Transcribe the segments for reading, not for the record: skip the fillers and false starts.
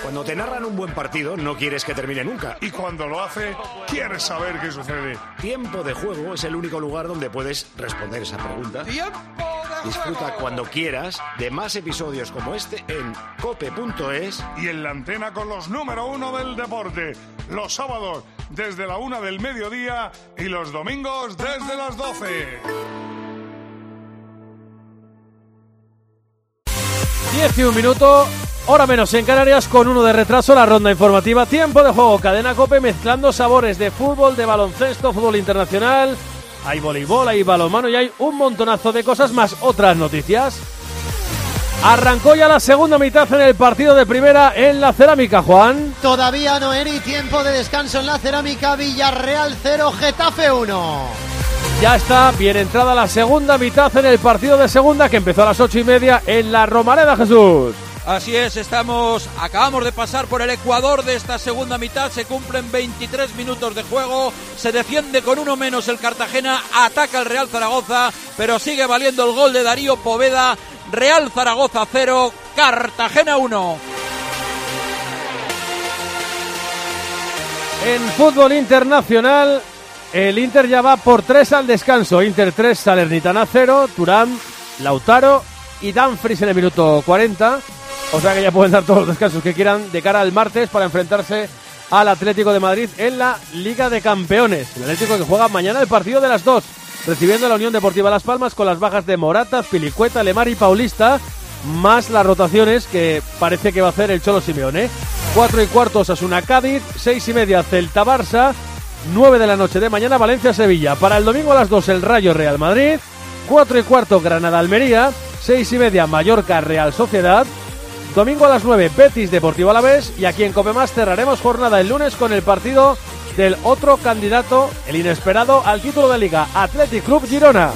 Cuando te narran un buen partido, no quieres que termine nunca. Y cuando lo hace, quieres saber qué sucede. Tiempo de Juego es el único lugar donde puedes responder esa pregunta. ¡Tiempo de Disfruta juego! cuando quieras de más episodios como este en cope.es. Y en la antena con los número 1 del deporte. Los sábados desde la 1 del mediodía y los domingos desde las 12. 11 minutos, hora menos en Canarias, con 1 de retraso la ronda informativa. Tiempo de Juego, Cadena COPE, mezclando sabores de fútbol, de baloncesto, fútbol internacional. Hay voleibol, hay balonmano y hay un montonazo de cosas más otras noticias. Arrancó ya la segunda mitad en el partido de primera en la Cerámica, Juan. Todavía no, Eri, tiempo de descanso en la Cerámica. Villarreal 0, Getafe 1. Ya está bien entrada la segunda mitad en el partido de segunda, que empezó a las 8:30 en la Romareda, Jesús. Así es, acabamos de pasar por el ecuador de esta segunda mitad, se cumplen 23 minutos de juego, se defiende con uno menos el Cartagena, ataca el Real Zaragoza, pero sigue valiendo el gol de Darío Poveda. Real Zaragoza 0, Cartagena 1. En fútbol internacional, el Inter ya va por 3 al descanso. Inter 3, Salernitana 0, Thuram, Lautaro y Dumfries en el minuto 40. O sea que ya pueden dar todos los descansos que quieran de cara al martes para enfrentarse al Atlético de Madrid en la Liga de Campeones. El Atlético que juega mañana el partido de las 2, recibiendo a la Unión Deportiva Las Palmas con las bajas de Morata, Pilicueta, Lemar y Paulista, más las rotaciones que parece que va a hacer el Cholo Simeone. 4:15 Osasuna Cádiz, 6:30 Celta Barça, 9 de la noche de mañana Valencia-Sevilla. Para el domingo a las 2 el Rayo Real Madrid, 4:15 Granada-Almería, 6:30 Mallorca-Real Sociedad, domingo a las 9 Betis Deportivo Alavés, y aquí en COPEMás cerraremos jornada el lunes con el partido del otro candidato, el inesperado al título de Liga, Athletic Club Girona.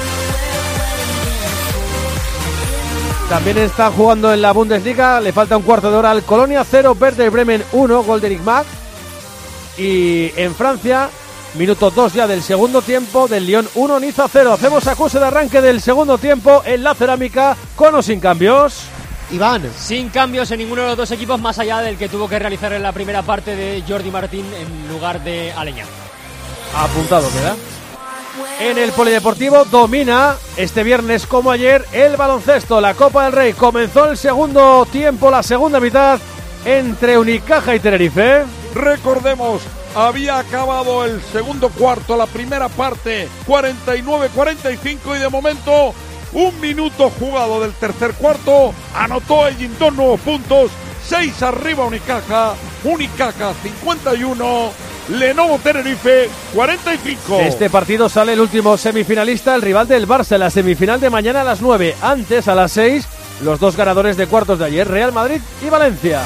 También está jugando en la Bundesliga, le falta un cuarto de hora al Colonia 0, Werder Bremen 1, gol de Eric Mack. Y en Francia, minuto 2 ya del segundo tiempo, del Lyon 1, Niza 0. Hacemos acuse de arranque del segundo tiempo en la Cerámica, con o sin cambios. Iván. Sin cambios en ninguno de los dos equipos, más allá del que tuvo que realizar en la primera parte de Jordi Martín en lugar de Aleñá. Apuntado queda. En el polideportivo domina este viernes como ayer el baloncesto. La Copa del Rey comenzó el segundo tiempo, la segunda mitad, entre Unicaja y Tenerife. Recordemos, había acabado el segundo cuarto, la primera parte, 49-45, y de momento, un minuto jugado del tercer cuarto, anotó Ellín 2 nuevos puntos, 6 arriba Unicaja 51, Lenovo Tenerife 45. Este partido sale el último semifinalista, el rival del Barça, en la semifinal de mañana a las 9. Antes, a las 6, los dos ganadores de cuartos de ayer, Real Madrid y Valencia.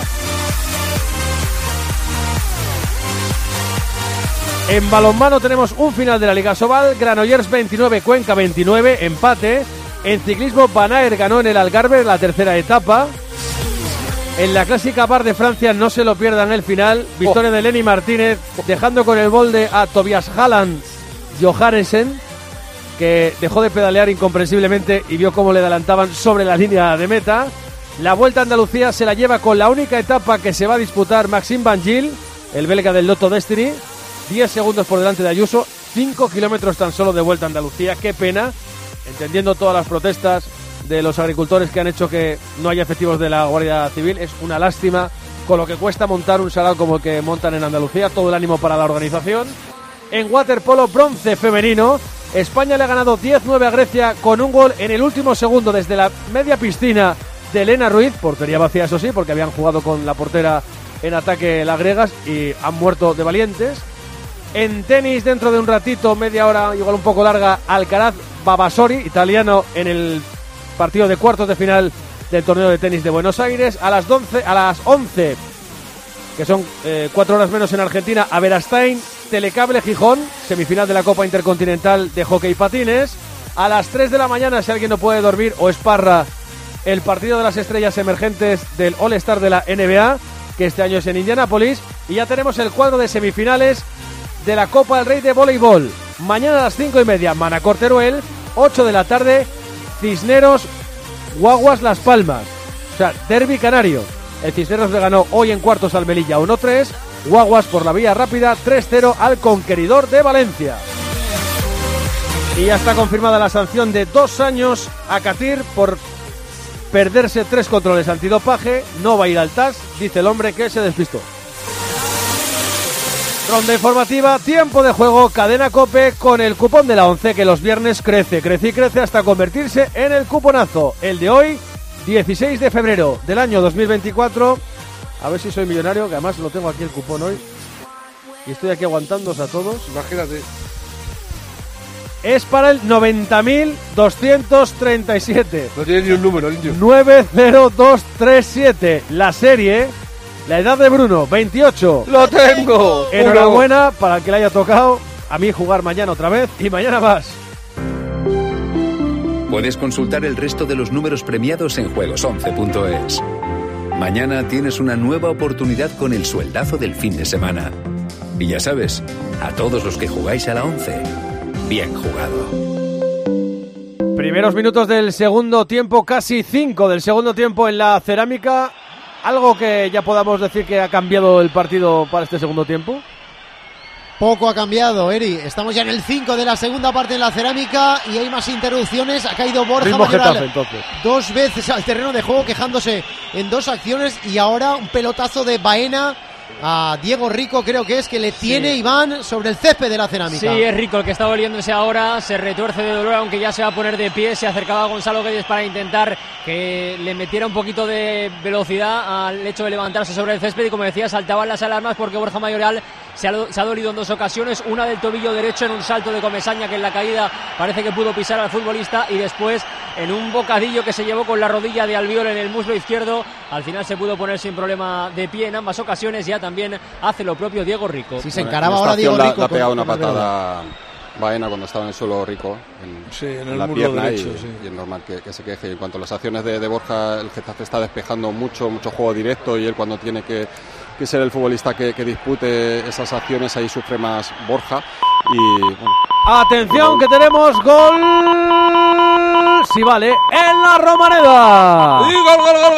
En balonmano tenemos un final de la Liga Sobal, Granollers 29, Cuenca 29, empate. En ciclismo, Van Aert ganó en el Algarve la tercera etapa. En la clásica Bar de Francia, no se lo pierdan el final, victoria de Lenny Martínez, dejando con el molde a Tobias Haaland Johannessen, que dejó de pedalear incomprensiblemente y vio cómo le adelantaban sobre la línea de meta. La Vuelta a Andalucía se la lleva con la única etapa que se va a disputar Maxime Van Gil, el belga del Lotto Destiny, 10 segundos por delante de Ayuso, 5 kilómetros tan solo de Vuelta a Andalucía. Qué pena, entendiendo todas las protestas de los agricultores que han hecho que no haya efectivos de la Guardia Civil. Es una lástima con lo que cuesta montar un sarao como el que montan en Andalucía. Todo el ánimo para la organización. En waterpolo, bronce femenino, España le ha ganado 10-9 a Grecia con un gol en el último segundo desde la media piscina de Elena Ruiz, portería vacía eso sí, porque habían jugado con la portera en ataque las griegas y han muerto de valientes. En tenis, dentro de un ratito, media hora, igual un poco larga, Alcaraz Babasori, italiano, en el partido de cuartos de final del torneo de tenis de Buenos Aires. A las 11, que son 4 horas menos en Argentina, Aberastain, Telecable Gijón, semifinal de la Copa Intercontinental de Hockey Patines. A las 3 de la mañana, si alguien no puede dormir o es parra, el partido de las estrellas emergentes del All-Star de la NBA, que este año es en Indianápolis. Y ya tenemos el cuadro de semifinales de la Copa del Rey de voleibol. Mañana a las 5:30, Manacor Teruel, 8 de la tarde, Cisneros Guaguas Las Palmas. O sea, derbi canario. El Cisneros le ganó hoy en cuartos al Melilla 1-3. Guaguas por la vía rápida 3-0 al Conqueridor de Valencia. Y ya está confirmada la sanción de 2 años a Katir por perderse 3 controles antidopaje. No va a ir al TAS, dice el hombre que se despistó. Ronda informativa, tiempo de juego, Cadena COPE con el cupón de la 11 que los viernes crece y crece hasta convertirse en el cuponazo. El de hoy, 16 de febrero del año 2024. A ver si soy millonario, que además lo tengo aquí el cupón hoy. Y estoy aquí aguantándoos a todos. Imagínate. Es para el 90.237. No tiene ni un número, el indio. 90237. La serie, la edad de Bruno, 28. ¡Lo tengo! Enhorabuena para el que le haya tocado. A mí jugar mañana otra vez y mañana más. Puedes consultar el resto de los números premiados en juegos11.es. Mañana tienes una nueva oportunidad con el sueldazo del fin de semana. Y ya sabes, a todos los que jugáis a la 11, bien jugado. Primeros minutos del segundo tiempo, casi 5 del segundo tiempo en la Cerámica. ¿Algo que ya podamos decir que ha cambiado el partido para este segundo tiempo? Poco ha cambiado, Eri. Estamos ya en el 5 de la segunda parte en la Cerámica y hay más interrupciones. Ha caído Borja Mayoral 2 veces al terreno de juego, quejándose en 2 acciones, y ahora un pelotazo de Baena a Diego Rico, creo que es, que le tiene Iván sobre el césped de la Cerámica. Sí, es Rico el que está doliéndose ahora, se retuerce de dolor, aunque ya se va a poner de pie. Se acercaba a Gonzalo Guedes para intentar que le metiera un poquito de velocidad al hecho de levantarse sobre el césped, y como decía, saltaban las alarmas porque Borja Mayoral se ha dolido en 2 ocasiones, una del tobillo derecho en un salto de Comesaña, que en la caída parece que pudo pisar al futbolista, y después en un bocadillo que se llevó con la rodilla de Albiol en el muslo izquierdo. Al final se pudo poner sin problema de pie en ambas ocasiones. Ya también hace lo propio Diego Rico. Sí, se encaraba ahora Diego Rico. Le ha pegado una patada Baena cuando estaba en el suelo Rico, en la pierna derecho, y es normal que se queje. En cuanto a las acciones de Borja, el Getafe está despejando mucho juego directo, y él, cuando tiene que ser el futbolista que dispute esas acciones, ahí sufre más Borja. Y bueno, atención, que tenemos gol, si vale, en la Romareda. Y gol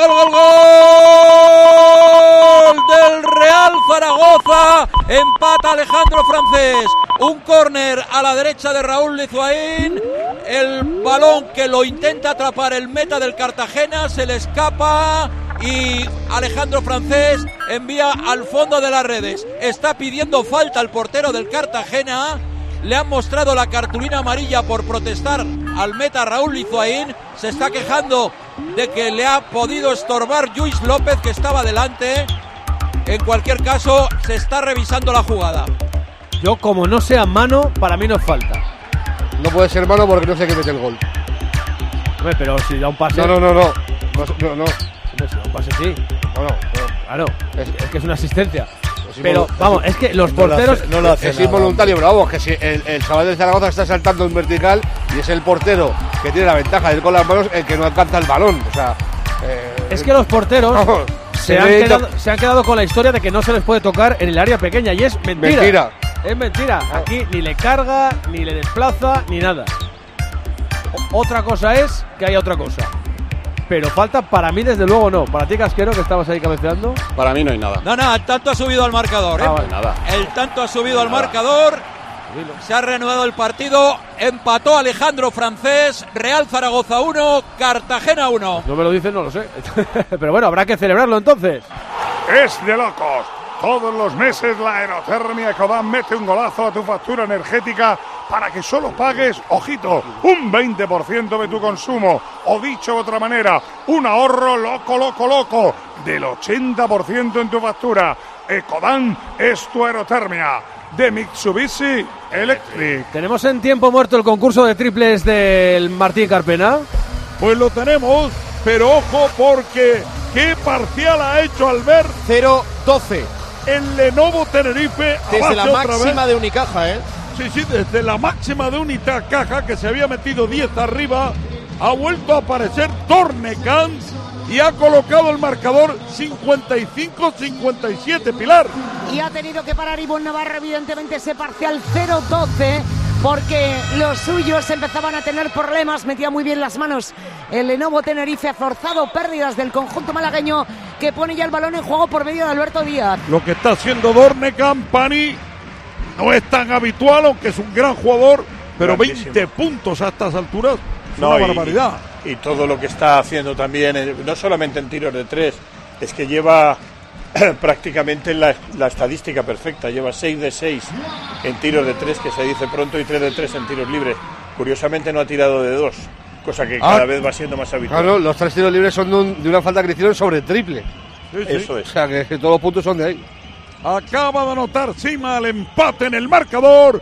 del Real Zaragoza. Empata Alejandro Francés. Un córner a la derecha de Raúl Lizoaín. El balón que lo intenta atrapar el meta del Cartagena, se le escapa y Alejandro Francés envía al fondo de las redes. Está pidiendo falta al portero del Cartagena. Le han mostrado la cartulina amarilla por protestar al meta Raúl Lizoaín. Se está quejando de que le ha podido estorbar Lluís López, que estaba delante. En cualquier caso, se está revisando la jugada. Yo, como no sea mano, para mí no es falta. No puede ser mano porque no sé qué mete el gol. Hombre, pero si da un pase... No. Hombre, si da un pase, sí. Claro, es que es una asistencia. Pero, vamos, es que los porteros... No lo hace, es involuntario, pero vamos, que si el chaval del Zaragoza está saltando en vertical y es el portero que tiene la ventaja de ir con las manos el que no alcanza el balón. O sea... es que los porteros... Se han quedado con la historia de que no se les puede tocar en el área pequeña, y es mentira. Es mentira. Aquí ni le carga, ni le desplaza, ni nada. Otra cosa es que haya otra cosa. Pero falta, para mí, desde luego no. Para ti, Casquero, que estabas ahí cabeceando. Para mí no hay nada. No, el tanto ha subido al marcador. Vale. Nada. El tanto ha subido al marcador. Se ha reanudado el partido. Empató Alejandro Francés. Real Zaragoza 1, Cartagena 1. No me lo dicen, no lo sé. Pero bueno, habrá que celebrarlo entonces. Es de locos. Todos los meses la Aerotermia Ecodan mete un golazo a tu factura energética para que solo pagues, ojito, un 20% de tu consumo. O dicho de otra manera, un ahorro loco del 80% en tu factura. Ecodan es tu Aerotermia. De Mitsubishi Electric. ¿Tenemos en tiempo muerto el concurso de triples del Martín Carpena? Pues lo tenemos, pero ojo, porque ¿qué parcial ha hecho Albert? 0-12. El Lenovo Tenerife. Desde la máxima de Unicaja, ¿eh? Sí, desde la máxima de Unicaja, que se había metido 10 arriba, ha vuelto a aparecer Tornecans y ha colocado el marcador 55-57, Pilar. Y ha tenido que parar Ivonne Navarro, evidentemente, ese parcial 0-12, porque los suyos empezaban a tener problemas. Metía muy bien las manos el Lenovo Tenerife, ha forzado pérdidas del conjunto malagueño que pone ya el balón en juego por medio de Alberto Díaz. Lo que está haciendo Dornekamp, Pani, no es tan habitual, aunque es un gran jugador, pero grandísimo. 20 puntos a estas alturas es una barbaridad. Y todo lo que está haciendo también, no solamente en tiros de 3, es que lleva prácticamente la estadística perfecta, lleva 6 de 6 en tiros de 3, que se dice pronto, y 3 de 3 en tiros libres. Curiosamente no ha tirado de 2, cosa que cada vez va siendo más habitual. Claro, los 3 tiros libres son de una falta que hicieron sobre triple. Sí. Eso es. O sea, que todos los puntos son de ahí. Acaba de anotar Sima el empate en el marcador.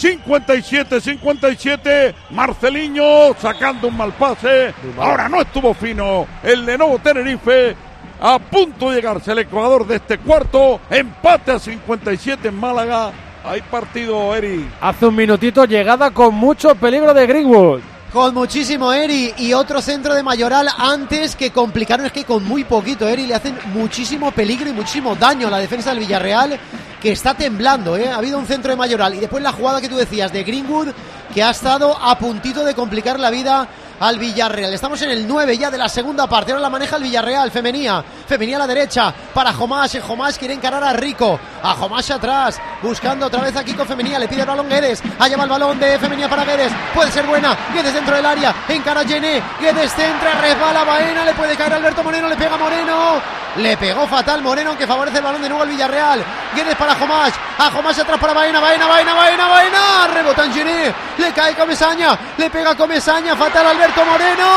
57-57. Marceliño sacando un mal pase. Ahora no estuvo fino el Lenovo Tenerife. A punto de llegarse al Ecuador de este cuarto. Empate a 57 en Málaga. Hay partido, Eri. Hace un minutito llegada con mucho peligro de Greenwood. Con muchísimo, Eri, y otro centro de Mayoral antes que complicaron, es que con muy poquito, Eri, le hacen muchísimo peligro y muchísimo daño a la defensa del Villarreal, que está temblando, Ha habido un centro de Mayoral y después la jugada que tú decías de Greenwood, que ha estado a puntito de complicar la vida al Villarreal. Estamos en el 9 ya de la segunda parte. Ahora la maneja el Villarreal. Femenía a la derecha para Jomash. Jomash quiere encarar a Rico. A Jomash atrás, buscando otra vez a Kiko Femenía. Le pide el balón Guedes. Allá va el balón de Femenía para Guedes. Puede ser buena. Guedes dentro del área. Encara Gené. Guedes centra. Resbala Baena. Le puede caer Alberto Moreno. Le pega Moreno. Le pegó fatal Moreno, aunque favorece el balón de nuevo al Villarreal. Guedes para Jomash. A Jomash atrás para Baena. Baena. Rebota en Gené. Le cae Comesaña. Le pega Comesaña. Fatal Alberto Moreno.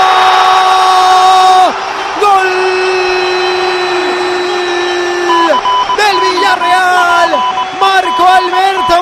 ¡Gol del Villarreal! Marco Alberto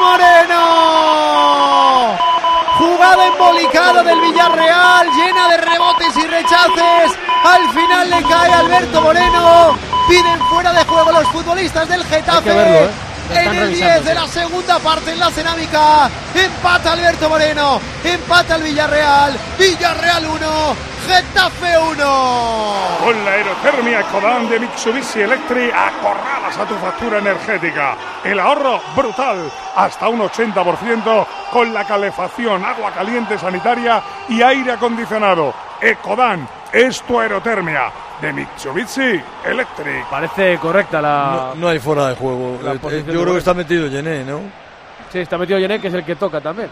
Moreno. Jugada embolicada del Villarreal, llena de rebotes y rechaces. Al final le cae Alberto Moreno. Piden fuera de juego los futbolistas del Getafe. Hay que verlo, En el 10 de la segunda parte en la Cerámica. Empata Alberto Moreno. Empata el Villarreal. Villarreal 1, Getafe 1. Con la aerotermia Ecodan de Mitsubishi Electric acorralas a tu factura energética. El ahorro brutal, hasta un 80% con la calefacción, agua caliente sanitaria y aire acondicionado. Ecodan es tu aerotermia de Mitsubishi Electric. Parece correcta la... No hay fuera de juego. Yo creo que está metido Gené, ¿no? Sí, está metido Gené, que es el que toca también.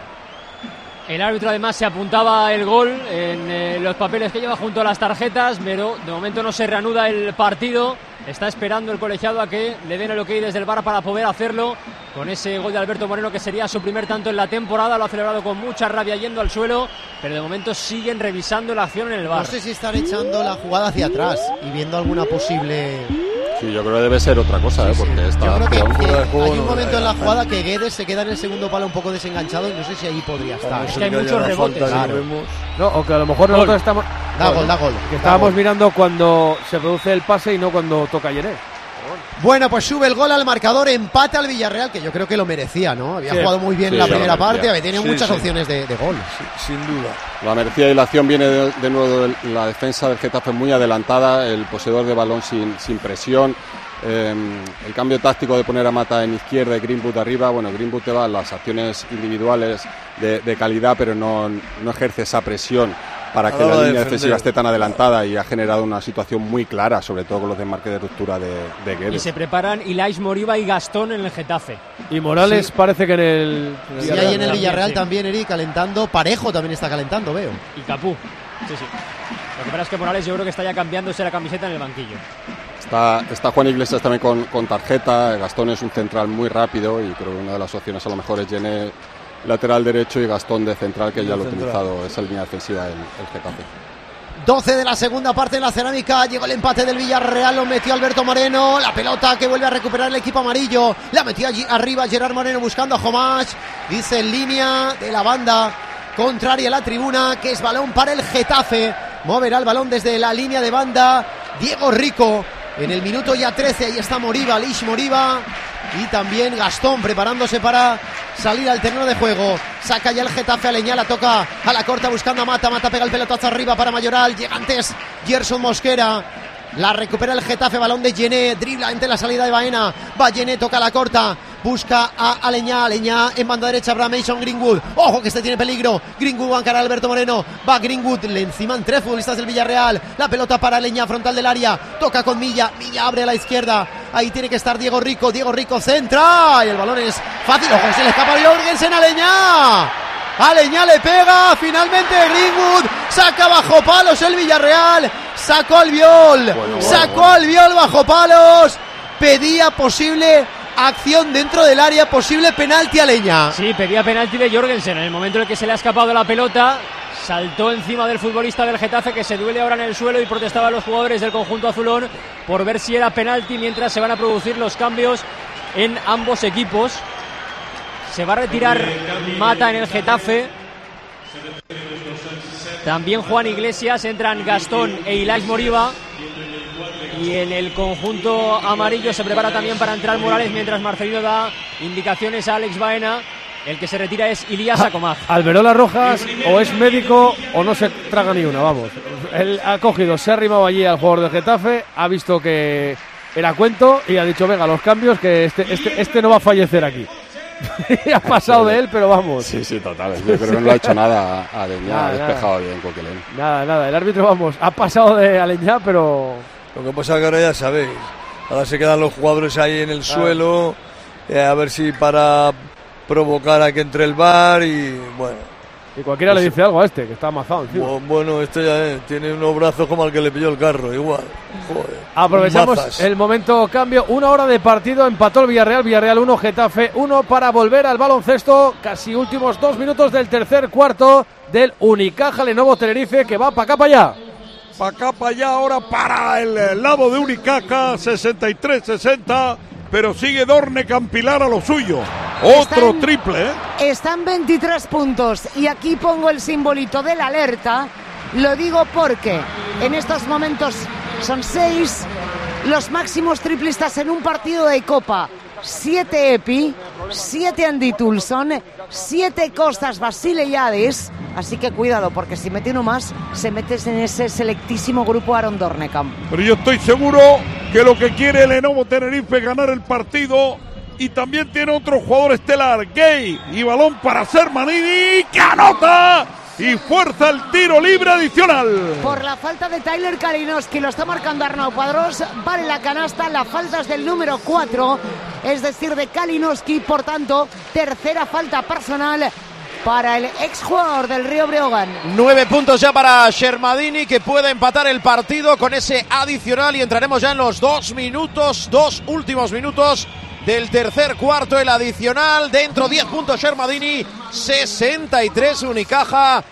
El árbitro además se apuntaba el gol en los papeles que lleva junto a las tarjetas, pero de momento no se reanuda el partido. Está esperando el colegiado a que le den el ok desde el VAR para poder hacerlo con ese gol de Alberto Moreno, que sería su primer tanto en la temporada. Lo ha celebrado con mucha rabia yendo al suelo, pero de momento siguen revisando la acción en el VAR. No sé si están echando la jugada hacia atrás y viendo alguna posible... Sí, yo creo que debe ser otra cosa, porque está... Yo creo que hay un momento en la jugada que Guedes se queda en el segundo palo un poco desenganchado y no sé si ahí podría estar. Es que hay muchos rebotes. Claro. No, o que a lo mejor nosotros estamos... Da gol. Que estábamos mirando cuando se produce el pase y no cuando toca Gené. Bueno, pues sube el gol al marcador, empate al Villarreal, que yo creo que lo merecía, ¿no? Había jugado muy bien la primera parte, había tenido muchas opciones de gol. Sin duda. La merecía, y la acción viene de nuevo de la defensa del Getafe muy adelantada, el poseedor de balón sin presión. El cambio táctico de poner a Mata en izquierda y Greenwood arriba. Bueno, Greenwood te va las acciones individuales de calidad, pero no ejerce esa presión para que la línea defensiva esté tan adelantada, y ha generado una situación muy clara, sobre todo con los desmarques de ruptura de Guedes. Y se preparan Ilais Moriba y Gastón en el Getafe. Y Morales parece que en el... Sí, ahí en el Villarreal también, Eri, calentando. Parejo también está calentando, veo. Y Capú. Sí. Lo que pasa es que Morales yo creo que está ya cambiándose la camiseta en el banquillo. Está Juan Iglesias también con tarjeta. Gastón es un central muy rápido, y creo que una de las opciones a lo mejor es Gené lateral derecho y Gastón de central, que ya lo ha utilizado esa línea defensiva el Getafe. 12 de la segunda parte en la Cerámica. Llegó el empate del Villarreal, lo metió Alberto Moreno. La pelota que vuelve a recuperar el equipo amarillo. La metió allí arriba Gerard Moreno buscando a Jomash. Dice en línea de la banda contraria a la tribuna que es balón para el Getafe. Moverá el balón desde la línea de banda Diego Rico. En el minuto ya 13, ahí está Moriba, Lish Moriba. Y también Gastón preparándose para salir al terreno de juego. Saca ya el Getafe a Leñá, la toca a la corta buscando a Mata. Mata pega el pelotazo arriba para Mayoral. Llega antes Gerson Mosquera. La recupera el Getafe, balón de Gené, dribla entre la salida de Baena. Va Gené, toca la corta busca a Aleñá en banda derecha para Mason Greenwood. Ojo que este tiene peligro. Greenwood va a encarar a Alberto Moreno. Va Greenwood, le enciman 3 futbolistas del Villarreal. La pelota para Aleñá, frontal del área. Toca con Milla abre a la izquierda. Ahí tiene que estar Diego Rico centra. Y el balón es fácil. Ojo, se le escapa a Jorgensen. Aleñá le pega. Finalmente Greenwood saca bajo palos el Villarreal. Sacó Albiol bajo palos. Pedía posible acción dentro del área, posible penalti a Aleñá. Sí, pedía penalti de Jorgensen. En el momento en el que se le ha escapado la pelota, saltó encima del futbolista del Getafe, que se duele ahora en el suelo, y protestaban los jugadores del conjunto azulón por ver si era penalti, mientras se van a producir los cambios en ambos equipos. Se va a retirar Mata en el Getafe. También Juan Iglesias, entran Gastón e Ilaix Moriba. Y en el conjunto amarillo se prepara también para entrar Morales, mientras Marcelino da indicaciones a Alex Baena. El que se retira es Ilías Acomag. Alberola Rojas o es médico o no se traga ni una, vamos. Él ha cogido, se ha arrimado allí al jugador del Getafe, ha visto que era cuento y ha dicho, venga, los cambios, que este no va a fallecer aquí. Y ha pasado de él, pero vamos. Sí, total. Yo creo que no le ha hecho nada a Aleñá, ha despejado bien Coquelin. Nada. El árbitro, vamos, ha pasado de Aleñá, pero... Lo que pasa es que ahora ya sabéis. Ahora se quedan los jugadores ahí en el suelo, a ver si para provocar a que entre el VAR y bueno. Y cualquiera le dice algo a este, que está amazado. Bueno, este ya tiene unos brazos como el que le pilló el carro, igual. Joder, aprovechamos el momento cambio. 1 hora de partido, empató el Villarreal 1, Getafe 1, para volver al baloncesto. Casi últimos 2 minutos del tercer cuarto del Unicaja Lenovo Tenerife, que va para acá, para allá. Para acá, para allá, ahora para el lado de Unicaja, 63-60. Pero sigue Dorne Campilar a lo suyo. Otro triple, ¿eh? Están 23 puntos. Y aquí pongo el simbolito de la alerta. Lo digo porque en estos momentos son 6 los máximos triplistas en un partido de Copa. 7 Epi, 7 Andy Tulson, 7 Costas Basileiades. Así que cuidado, porque si mete uno más, se mete en ese selectísimo grupo Aaron Dornecamp. Pero yo estoy seguro que lo que quiere el Lenovo Tenerife es ganar el partido. Y también tiene otro jugador estelar, Gay. Y balón para Sermanini, que anota y fuerza el tiro libre adicional. Por la falta de Tyler Kalinowski, lo está marcando Arnau Padrós, vale la canasta, la falta es del número 4, es decir, de Kalinowski, por tanto, tercera falta personal para el exjugador del Río Breogán. 9 puntos ya para Shermadini, que puede empatar el partido con ese adicional, y entraremos ya en los 2 últimos minutos del tercer cuarto. El adicional, dentro 10 puntos Shermadini, 63 Unicaja,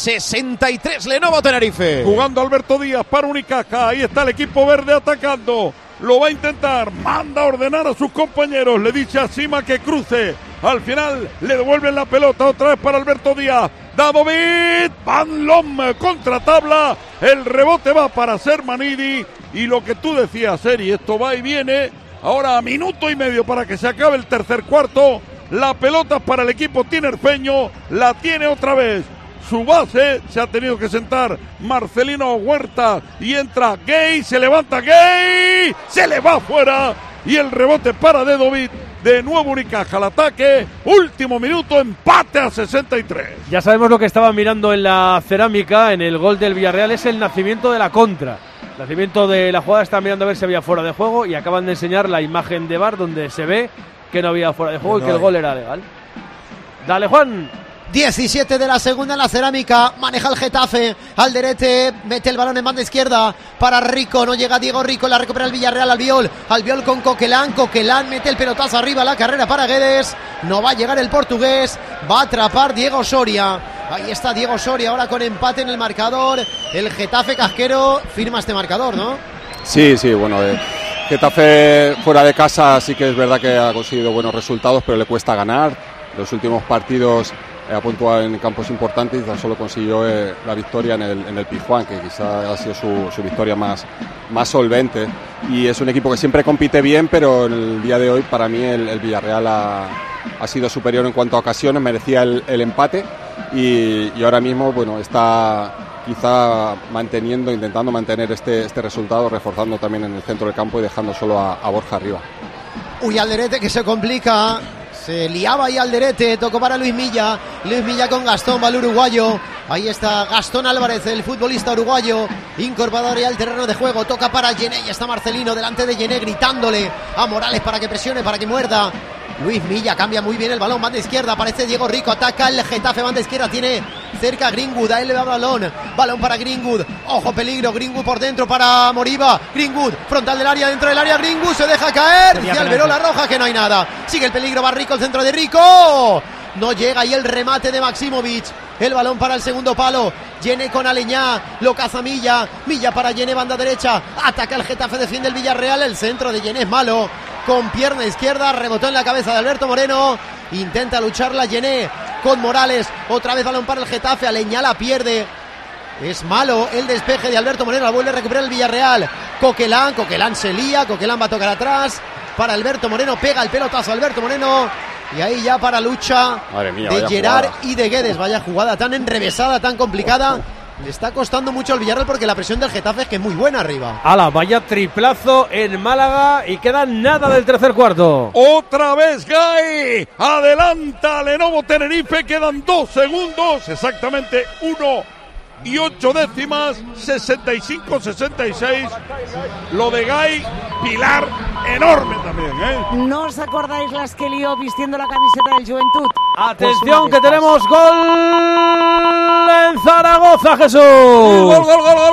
63 Lenovo Tenerife. Jugando Alberto Díaz para Unicaja, ahí está el equipo verde atacando. Lo va a intentar, manda a ordenar a sus compañeros, le dice a Sima que cruce. Al final le devuelven la pelota otra vez para Alberto Díaz. Dadovic, Van Lom contra tabla. El rebote va para Sermanidi. Y lo que tú decías, Eri, esto va y viene. Ahora minuto y medio para que se acabe el tercer cuarto. La pelota para el equipo tinerfeño. La tiene otra vez su base. Se ha tenido que sentar Marcelino Huerta. Y entra Gay. Se levanta Gay. Se le va afuera. Y el rebote para Dadovic. De nuevo Unicaja al ataque. Último minuto, empate a 63. Ya sabemos lo que estaban mirando en la cerámica, en el gol del Villarreal, es el nacimiento de la contra. El nacimiento de la jugada, están mirando a ver si había fuera de juego y acaban de enseñar la imagen de VAR donde se ve que no había fuera de juego y que el gol era legal. Dale, Juan. 17 de la segunda en la cerámica, maneja el Getafe, Alderete mete el balón en banda izquierda para Rico, no llega Diego Rico, la recupera el Villarreal, Albiol con Coquelin mete el pelotazo arriba, la carrera para Guedes, no va a llegar el portugués, va a atrapar Diego Soria, ahí está Diego Soria ahora con empate en el marcador, el Getafe casquero firma este marcador, ¿no? Sí, bueno, Getafe fuera de casa sí que es verdad que ha conseguido buenos resultados, pero le cuesta ganar, los últimos partidos ha puntuado en campos importantes y tan solo consiguió la victoria en el Pizjuán, que quizá ha sido su victoria más solvente, y es un equipo que siempre compite bien, pero en el día de hoy para mí el Villarreal ha sido superior en cuanto a ocasiones, merecía el empate y ahora mismo bueno está quizá intentando mantener este resultado, reforzando también en el centro del campo y dejando solo a Borja arriba. Uy, Alderete que se complica. Se liaba ahí Alderete, tocó para Luis Milla con Gastón, va el uruguayo. Ahí está Gastón Álvarez, el futbolista uruguayo, incorporador ya al terreno de juego, toca para Yené, y está Marcelino delante de Yené gritándole a Morales para que presione, para que muerda. Luis Milla cambia muy bien el balón, banda izquierda, aparece Diego Rico, ataca el Getafe, banda izquierda, tiene cerca Greenwood, a él le da balón para Greenwood, ojo peligro, Greenwood por dentro para Moriba, Greenwood, frontal del área, dentro del área, Greenwood se deja caer, y Alberola roja que no hay nada, sigue el peligro, va Rico, el centro de Rico, no llega, y el remate de Maximovic, el balón para el segundo palo, Yené con Aleñá, lo caza Milla para Yené, banda derecha, ataca el Getafe, defiende el Villarreal, el centro de Yené es malo, con pierna izquierda, rebotó en la cabeza de Alberto Moreno, intenta lucharla Yené con Morales, otra vez balón para el Getafe, Aleñá la pierde, es malo el despeje de Alberto Moreno, la vuelve a recuperar el Villarreal, Coquelán se lía, Coquelán va a tocar atrás, para Alberto Moreno, pega el pelotazo Alberto Moreno, y ahí ya para lucha de Gerard y de Guedes, vaya jugada tan enrevesada, tan complicada. Le está costando mucho al Villarreal porque la presión del Getafe es que es muy buena arriba. ¡Hala! Vaya triplazo en Málaga y queda nada del tercer cuarto. Otra vez Gay. Adelanta Lenovo Tenerife. Quedan 2 segundos. Exactamente 1:08, 65-66. Lo de Gay, Pilar, enorme también, ¿eh? ¿No os acordáis las que lió vistiendo la camiseta del Juventud? Atención, que tenemos gol en Zaragoza, Jesús. Gol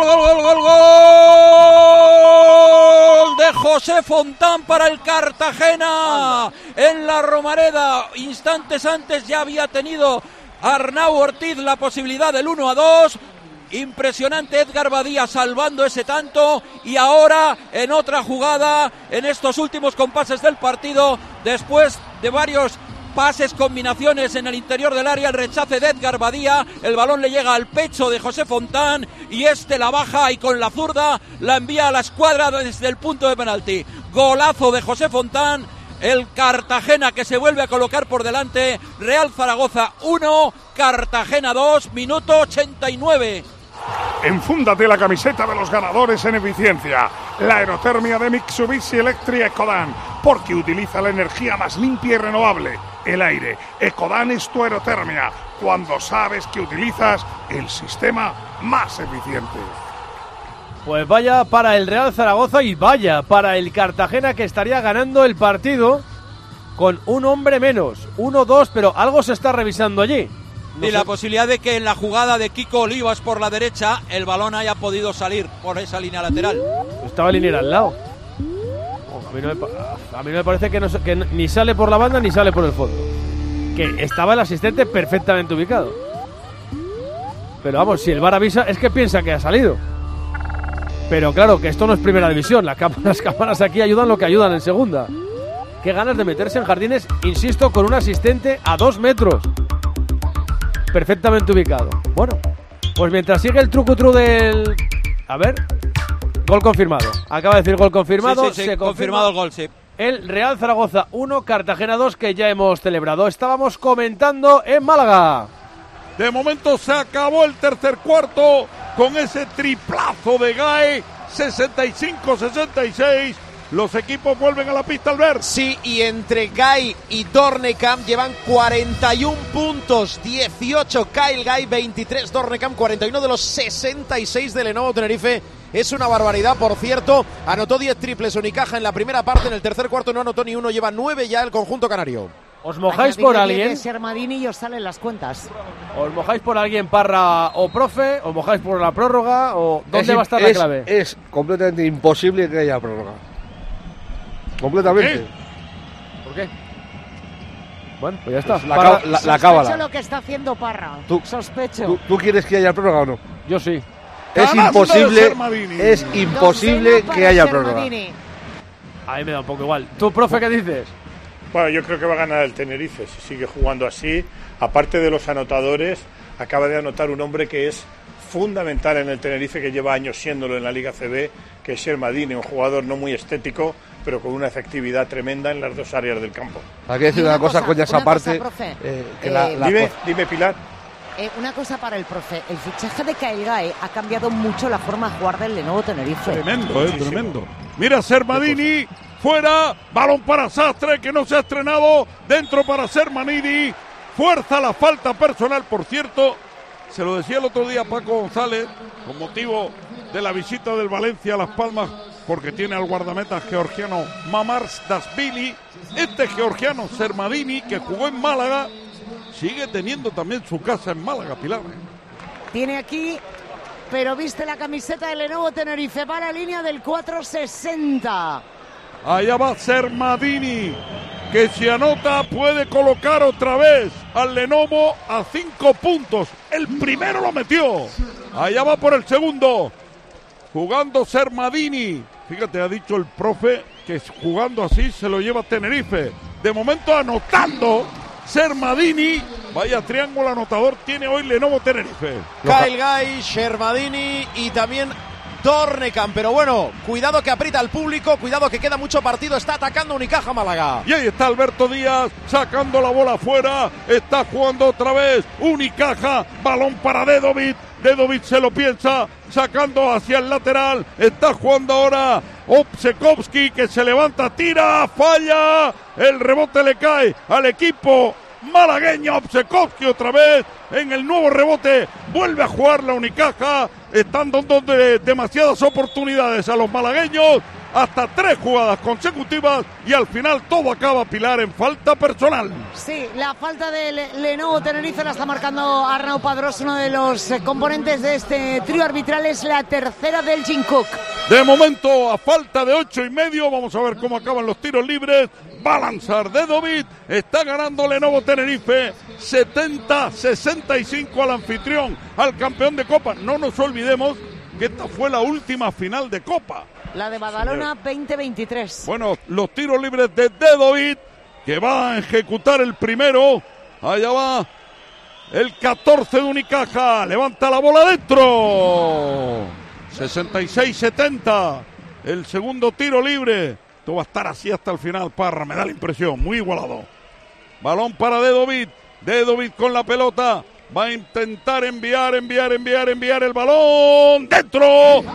de José Fontán para el Cartagena en la Romareda. Instantes antes ya había tenido Arnau Ortiz la posibilidad del 1-2. Impresionante Edgar Badía salvando ese tanto, y ahora en otra jugada, en estos últimos compases del partido, después de varios pases, combinaciones en el interior del área, el rechace de Edgar Badía, el balón le llega al pecho de José Fontán y este la baja y con la zurda la envía a la escuadra desde el punto de penalti. Golazo de José Fontán, el Cartagena que se vuelve a colocar por delante. Real Zaragoza 1, Cartagena 2, minuto 89. Enfúndate la camiseta de los ganadores en eficiencia. La aerotermia de Mitsubishi Electric Ecodan, porque utiliza la energía más limpia y renovable, el aire. Ecodan es tu aerotermia, cuando sabes que utilizas el sistema más eficiente. Pues vaya para el Real Zaragoza y vaya para el Cartagena, que estaría ganando el partido con un hombre menos, 1-2, pero algo se está revisando allí. Y la posibilidad de que en la jugada de Kiko Olivas por la derecha el balón haya podido salir por esa línea lateral. Estaba Linier al lado. A mí no me parece que ni sale por la banda ni sale por el fondo. Que estaba el asistente perfectamente ubicado. Pero vamos, si el VAR avisa es que piensa que ha salido. Pero claro, que esto no es primera división. Las cámaras aquí ayudan lo que ayudan en segunda. Qué ganas de meterse en jardines, insisto, con un asistente a 2 metros. Perfectamente ubicado. Bueno, pues mientras sigue el truco del... A ver, gol confirmado. Acaba de decir gol confirmado. Sí, confirmado el gol, sí. El Real Zaragoza 1, Cartagena 2, que ya hemos celebrado. Estábamos comentando en Málaga. De momento se acabó el tercer cuarto con ese triplazo de Gae, 65-66. Los equipos vuelven a la pista al ver. Sí, y entre Guy y Dornecamp llevan 41 puntos. 18 Kyle Guy, 23 Dornecamp, 41 de los 66 de Lenovo Tenerife. Es una barbaridad, por cierto. Anotó 10 triples Unicaja en la primera parte. En el tercer cuarto no anotó ni uno. Lleva 9 ya el conjunto canario. ¿Os mojáis por alguien? Sermadini y os salen las cuentas. ¿Os mojáis por alguien, Parra o profe? ¿Os mojáis por la prórroga? ¿O dónde va a estar la clave? Es completamente imposible que haya prórroga. Completamente. ¿Por qué? Bueno, pues ya está. La cábala. Sospecho lo que está haciendo Parra. Sospecho. ¿Tú quieres que haya prórroga o no? Yo sí. Es imposible que haya prórroga. A mí me da un poco igual. ¿Tú, profe, qué dices? Bueno, yo creo que va a ganar el Tenerife si sigue jugando así. Aparte de los anotadores, acaba de anotar un hombre que es fundamental en el Tenerife, que lleva años siéndolo en la Liga CB, que es Shermadini, un jugador no muy estético, pero con una efectividad tremenda en las dos áreas del campo. Hay que decir una cosa, coñas aparte. Dime, Pilar. Una cosa para el profe. El fichaje de Kyle Guy ha cambiado mucho la forma de jugar del Lenovo Tenerife. Tremendo, tremendo. Mira, Shermadini fuera, balón para Sastre, que no se ha estrenado, dentro para Sermadini, fuerza la falta personal, por cierto, se lo decía el otro día Paco González, con motivo de la visita del Valencia a Las Palmas, porque tiene al guardameta georgiano Mamarsdashvili, este georgiano Sermadini, que jugó en Málaga, sigue teniendo también su casa en Málaga, Pilar. Tiene aquí, pero viste la camiseta del Lenovo Tenerife, va a la línea del 4.60. Allá va Sermadini, que si anota puede colocar otra vez al Lenovo a 5 puntos. El primero lo metió. Allá va por el segundo. Jugando Sermadini. Fíjate, ha dicho el profe que jugando así se lo lleva Tenerife. De momento anotando Sermadini. Vaya triángulo anotador tiene hoy Lenovo Tenerife. Kyle Guy, Sermadini y también Dornekamp, pero bueno, cuidado que aprieta al público, cuidado que queda mucho partido, está atacando Unicaja Málaga. Y ahí está Alberto Díaz sacando la bola afuera, está jugando otra vez Unicaja, balón para Dedovic, Dedovic se lo piensa, sacando hacia el lateral, está jugando ahora Obsekovsky, que se levanta, tira, falla, el rebote le cae al equipo malagueño. Obsekovsky otra vez en el nuevo rebote, vuelve a jugar la Unicaja, están dando demasiadas oportunidades a los malagueños, hasta 3 jugadas consecutivas y al final todo acaba, Pilar, en falta personal. Sí, la falta del Lenovo Tenerife la está marcando Arnau Padrós, uno de los componentes de este trío arbitral, es la tercera del Jim Cook. De momento, a falta de 8:30, vamos a ver cómo acaban los tiros libres. Va a lanzar Dedovic, está ganando Lenovo Tenerife 70-65 al anfitrión, al campeón de Copa. No nos olvidemos que esta fue la última final de Copa. La de Badalona 2023. Bueno, los tiros libres de Dedovic, que va a ejecutar el primero. Allá va el 14 de Unicaja, levanta la bola dentro. 66-70, el segundo tiro libre. Esto va a estar así hasta el final, Parra, me da la impresión, muy igualado. Balón para Dedovic, Dedovic con la pelota, va a intentar enviar el balón dentro.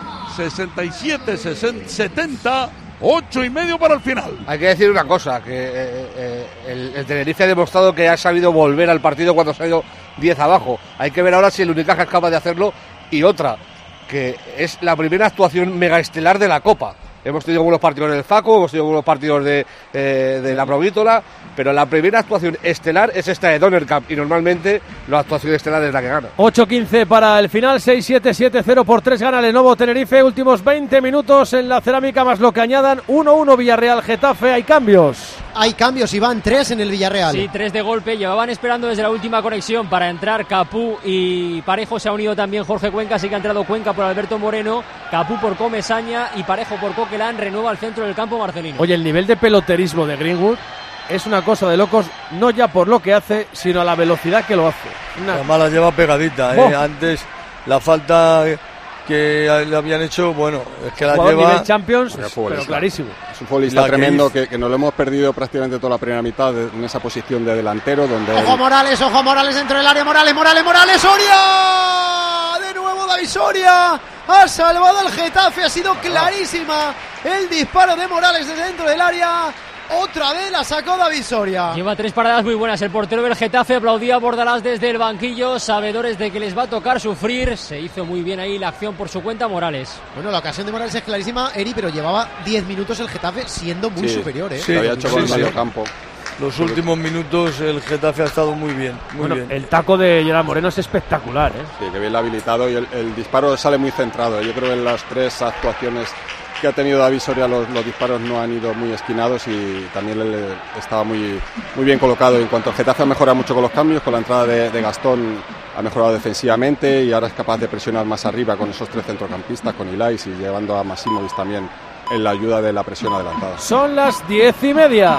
67-70, 8:30 para el final. Hay que decir una cosa, que el Tenerife ha demostrado que ha sabido volver al partido cuando se ha ido 10 abajo. Hay que ver ahora si el Unicaja es capaz de hacerlo. Y otra, que es la primera actuación megaestelar de la Copa. Hemos tenido algunos partidos del Faco, hemos tenido algunos partidos de la Provítola, pero la primera actuación estelar es esta de Dornekamp, y normalmente la actuación estelar es la que gana. 8:15 para el final, 6-7, 7-0 por 3 gana Lenovo Tenerife. Últimos 20 minutos en la cerámica, más lo que añadan. 1-1 Villarreal Getafe, hay cambios. Hay cambios, Iván, 3 en el Villarreal. Sí, 3 de golpe, llevaban esperando desde la última conexión para entrar Capú y Parejo. Se ha unido también Jorge Cuenca, así que ha entrado Cuenca por Alberto Moreno, Capú por Comesaña y Parejo por Coquelán. Renueva al centro del campo Marcelino. Oye, el nivel de peloterismo de Greenwood es una cosa de locos, no ya por lo que hace, sino a la velocidad que lo hace. Además la lleva pegadita, Antes la falta que le habían hecho, bueno, es que la lleva nivel Champions, pero clarísimo. Es un futbolista tremendo que nos lo hemos perdido prácticamente toda la primera mitad en esa posición de delantero donde ojo Morales dentro del área, Morales, Soria, de nuevo David Soria ha salvado al Getafe, ha sido clarísima el disparo de Morales desde dentro del área. Otra vez la sacó David Soria. Lleva 3 paradas muy buenas. El portero del Getafe aplaudía a Bordalás desde el banquillo, sabedores de que les va a tocar sufrir. Se hizo muy bien ahí la acción por su cuenta Morales. Bueno, la ocasión de Morales es clarísima, Eri, pero llevaba 10 minutos el Getafe siendo muy superior. Sí, lo había hecho con el medio campo. Los últimos minutos el Getafe ha estado muy bien. Muy bien. El taco de Gerard Moreno es espectacular. Sí, que bien lo ha habilitado y el disparo sale muy centrado. Yo creo que en las 3 actuaciones que ha tenido David Soria los disparos no han ido muy esquinados y también él estaba muy bien colocado. En cuanto al Getafe ha mejorado mucho con los cambios, con la entrada de Gastón ha mejorado defensivamente y ahora es capaz de presionar más arriba con esos 3 centrocampistas, con Ilais y llevando a Masimovic también en la ayuda de la presión adelantada. Son las 10:30.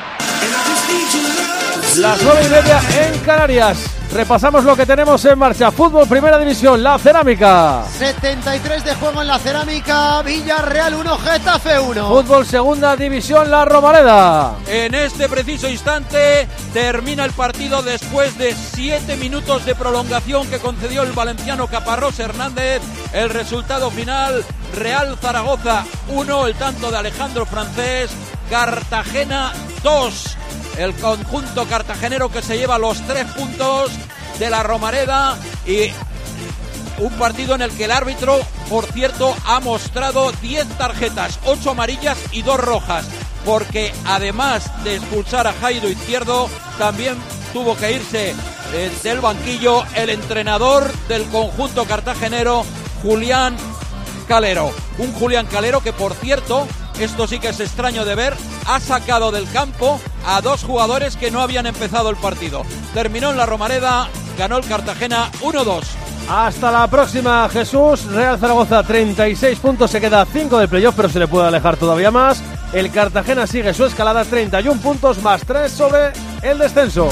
Las 9:30 en Canarias. Repasamos lo que tenemos en marcha. Fútbol Primera División, la Cerámica. 73 de juego en la Cerámica. Villarreal 1, Getafe 1. Fútbol Segunda División, la Romareda. En este preciso instante termina el partido después de 7 minutos de prolongación que concedió el valenciano Caparrós Hernández. El resultado final: Real Zaragoza 1, el tanto de Alejandro Francés. Cartagena 2. El conjunto cartagenero que se lleva los 3 puntos de la Romareda, y un partido en el que el árbitro, por cierto, ha mostrado 10 tarjetas, 8 amarillas y 2 rojas, porque además de expulsar a Jairo Izquierdo, también tuvo que irse del banquillo el entrenador del conjunto cartagenero, Julián Calero. Un Julián Calero que, por cierto, esto sí que es extraño de ver, ha sacado del campo a 2 jugadores que no habían empezado el partido. Terminó en la Romareda, ganó el Cartagena 1-2. Hasta la próxima, Jesús. Real Zaragoza 36 puntos, se queda 5 del playoff, pero se le puede alejar todavía más. El Cartagena sigue su escalada, 31 puntos más 3 sobre el descenso.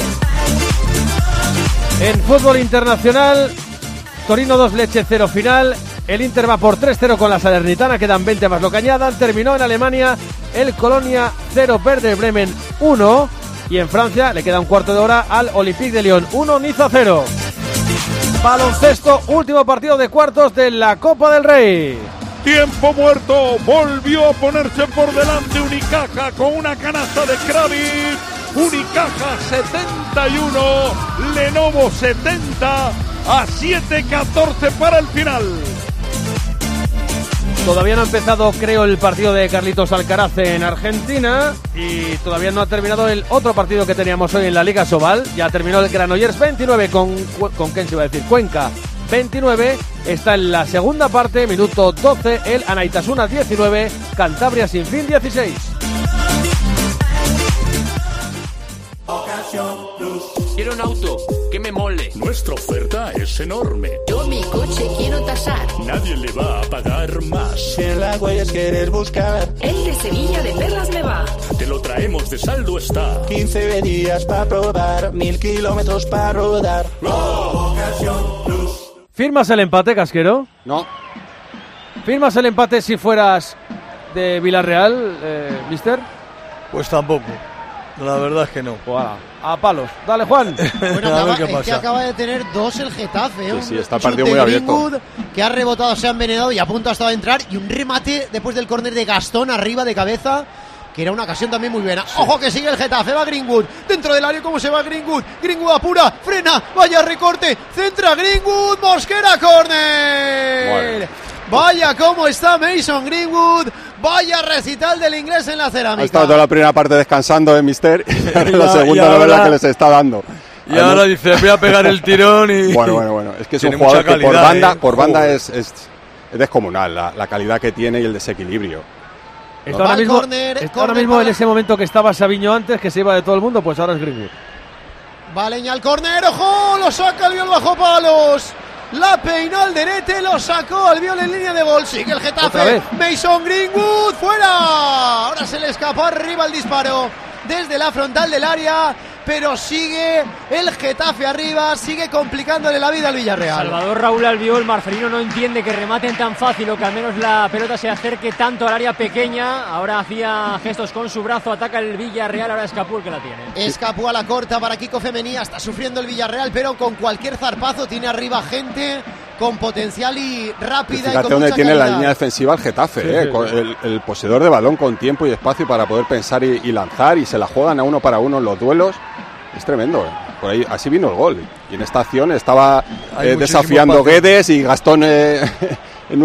En fútbol internacional, Torino 2, Lecce 0 final. El Inter va por 3-0 con la Salernitana, quedan 20 más lo que añadan. Terminó en Alemania el Colonia 0, Werder Bremen 1. Y en Francia le queda un cuarto de hora al Olympique de Lyon 1, Niza 0. Baloncesto, último partido de cuartos de la Copa del Rey. Tiempo muerto, volvió a ponerse por delante Unicaja con una canasta de Kravitz. Unicaja 71, Lenovo 70, a 7-14 para el final. Todavía no ha empezado, creo, el partido de Carlitos Alcaraz en Argentina, y todavía no ha terminado el otro partido que teníamos hoy en la Liga Sobal. Ya terminó el Granollers 29 con ¿quién se iba a decir? Cuenca 29. Está en la segunda parte, minuto 12, el Anaitasuna 19, Cantabria Sin Fin 16. Quiero un auto que me mole. Nuestra oferta es enorme. Yo mi coche quiero tasar. Nadie le va a pagar más. Si en la Huellas quieres buscar, El de Sevilla de Perlas me va. Te lo traemos de saldo está. 15 días para probar, 1000 kilómetros para rodar. ¿Firmas el empate, Casquero? No. ¿Firmas el empate si fueras de Villarreal, mister? Pues tampoco. La verdad es que no. A palos. Dale, Juan. Bueno, es que acaba de tener 2 el Getafe. Sí, está el partido muy abierto. Que ha rebotado, se ha envenenado y a punto ha estado de entrar. Y un remate después del córner de Gastón arriba de cabeza, que era una ocasión también muy buena. Sí. Ojo que sigue el Getafe, va Greenwood. Dentro del área, ¿cómo se va Greenwood? Greenwood apura, frena, vaya recorte. Centra Greenwood, Mosquera, córner. Bueno. Vaya cómo está Mason Greenwood. Vaya recital del inglés en la cerámica. Ha estado toda la primera parte descansando, mister. La segunda no es la que les está dando. Y ahora dice, voy a pegar el tirón y... Bueno. Es que es un jugador que por banda es descomunal la calidad que tiene y el desequilibrio. Está ahora mismo en ese momento que estaba Sabiño antes, que se iba de todo el mundo, pues ahora es Greenwood. Va Leña al córner, ¡ojo! Lo saca Albiol bajo palos. La peinó al derete, lo sacó Albiol en línea de gol. Sigue el Getafe. Mason Greenwood, fuera. Ahora se le escapó arriba el disparo desde la frontal del área, pero sigue el Getafe arriba, sigue complicándole la vida al Villarreal. Salvador Raúl Albiol, Marcelino no entiende que rematen tan fácil o que al menos la pelota se acerque tanto al área pequeña. Ahora hacía gestos con su brazo, ataca el Villarreal, ahora Escapú el que la tiene. Escapú a la corta para Kiko Femenía, está sufriendo el Villarreal, pero con cualquier zarpazo tiene arriba gente con potencial y rápida. Fíjate y con dónde mucha tiene calidad. la línea defensiva el Getafe, el poseedor de balón con tiempo y espacio para poder pensar y lanzar, y se la juegan a uno para uno en los duelos. Es tremendo. Por ahí así vino el gol. Y en esta acción estaba desafiando Guedes y Gastón en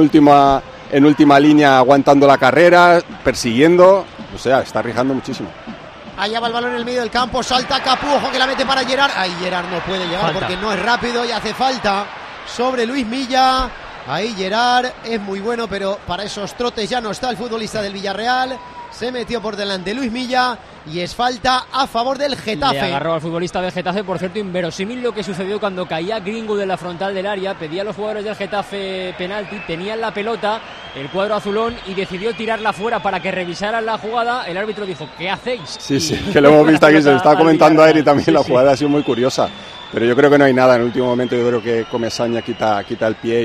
última línea aguantando la carrera, persiguiendo. O sea, está arriesgando muchísimo. Allá va el balón en el medio del campo, salta Capú, ojo que la mete para Gerard. Ahí Gerard no puede llegar porque no es rápido y hace falta sobre Luis Milla. Ahí Gerard es muy bueno, pero para esos trotes ya no está el futbolista del Villarreal. Se metió por delante Luis Milla y es falta a favor del Getafe. Le agarró al futbolista del Getafe, por cierto, inverosímil lo que sucedió cuando caía Greenwood en la frontal del área. Pedía a los jugadores del Getafe penalti, tenían la pelota, el cuadro azulón, y decidió tirarla fuera para que revisaran la jugada. El árbitro dijo, ¿qué hacéis? Sí, que lo hemos visto aquí, se lo estaba comentando a Eri también, la jugada ha sido muy curiosa. Pero yo creo que no hay nada en el último momento, yo creo que Comesaña quita el pie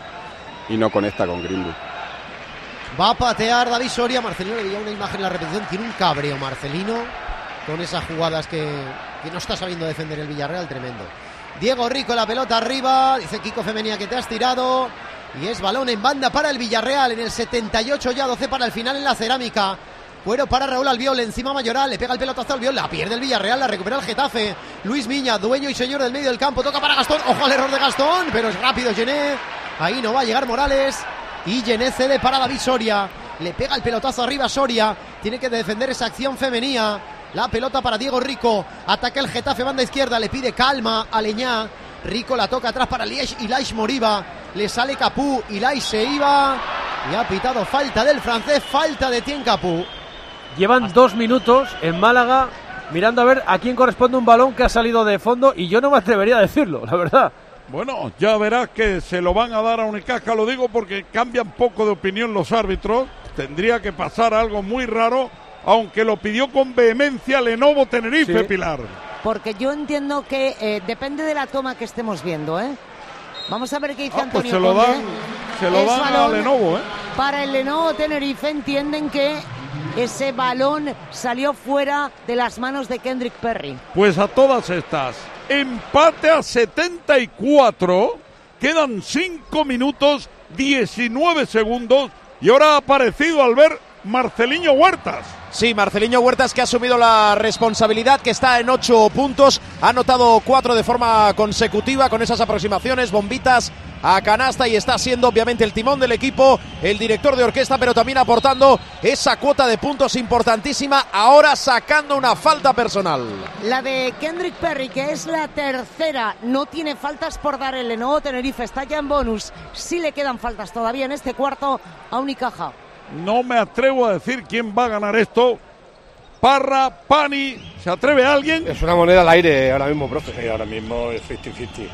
y no conecta con Greenwood. Va a patear David Soria. Marcelino le veía una imagen en la repetición. Tiene un cabreo Marcelino con esas jugadas que no está sabiendo defender el Villarreal, tremendo. Diego Rico, la pelota arriba. Dice Kiko Femenía que te has tirado. Y es balón en banda para el Villarreal en el 78, ya 12 para el final en la cerámica. Cuero para Raúl Albiol, encima Mayoral, le pega el pelotazo a Albiol, la pierde el Villarreal, la recupera el Getafe. Luis Miña, dueño y señor del medio del campo, toca para Gastón, ojo al error de Gastón, pero es rápido Gené, ahí no va a llegar Morales, y Gené cede para David Soria, le pega el pelotazo arriba a Soria, tiene que defender esa acción femenina, la pelota para Diego Rico, ataca el Getafe, banda izquierda, le pide calma a Leñá, Rico la toca atrás para Ilaish Moriba, le sale Capú, Ilaish se iba, y ha pitado falta del francés, falta de Tien Capú. Llevan 2 minutos en Málaga mirando a ver a quién corresponde un balón que ha salido de fondo y yo no me atrevería a decirlo, la verdad. Bueno, ya verás que se lo van a dar a Unicaja, lo digo porque cambian poco de opinión los árbitros. Tendría que pasar algo muy raro, aunque lo pidió con vehemencia Lenovo Tenerife, sí. Pilar. Porque yo entiendo que depende de la toma que estemos viendo, ¿eh? Vamos a ver qué dice Antonio pues se lo dan a Lenovo, ¿eh? Para el Lenovo Tenerife entienden que ese balón salió fuera de las manos de Kendrick Perry. Pues a todas estas, empate a 74, quedan 5 minutos 19 segundos y ahora ha aparecido al ver Marceliño Huertas. Sí, Marceliño Huertas, que ha asumido la responsabilidad, que está en 8 puntos, ha anotado 4 de forma consecutiva con esas aproximaciones, bombitas a canasta, y está siendo obviamente el timón del equipo, el director de orquesta, pero también aportando esa cuota de puntos importantísima, ahora sacando una falta personal. La de Kendrick Perry, que es la tercera, no tiene faltas por dar el Lenovo Tenerife, está ya en bonus, sí le quedan faltas todavía en este cuarto a Unicaja. No me atrevo a decir quién va a ganar esto. Parra, Pani, ¿se atreve alguien? Es una moneda al aire ahora mismo, profe. Sí, ahora mismo es 50-50.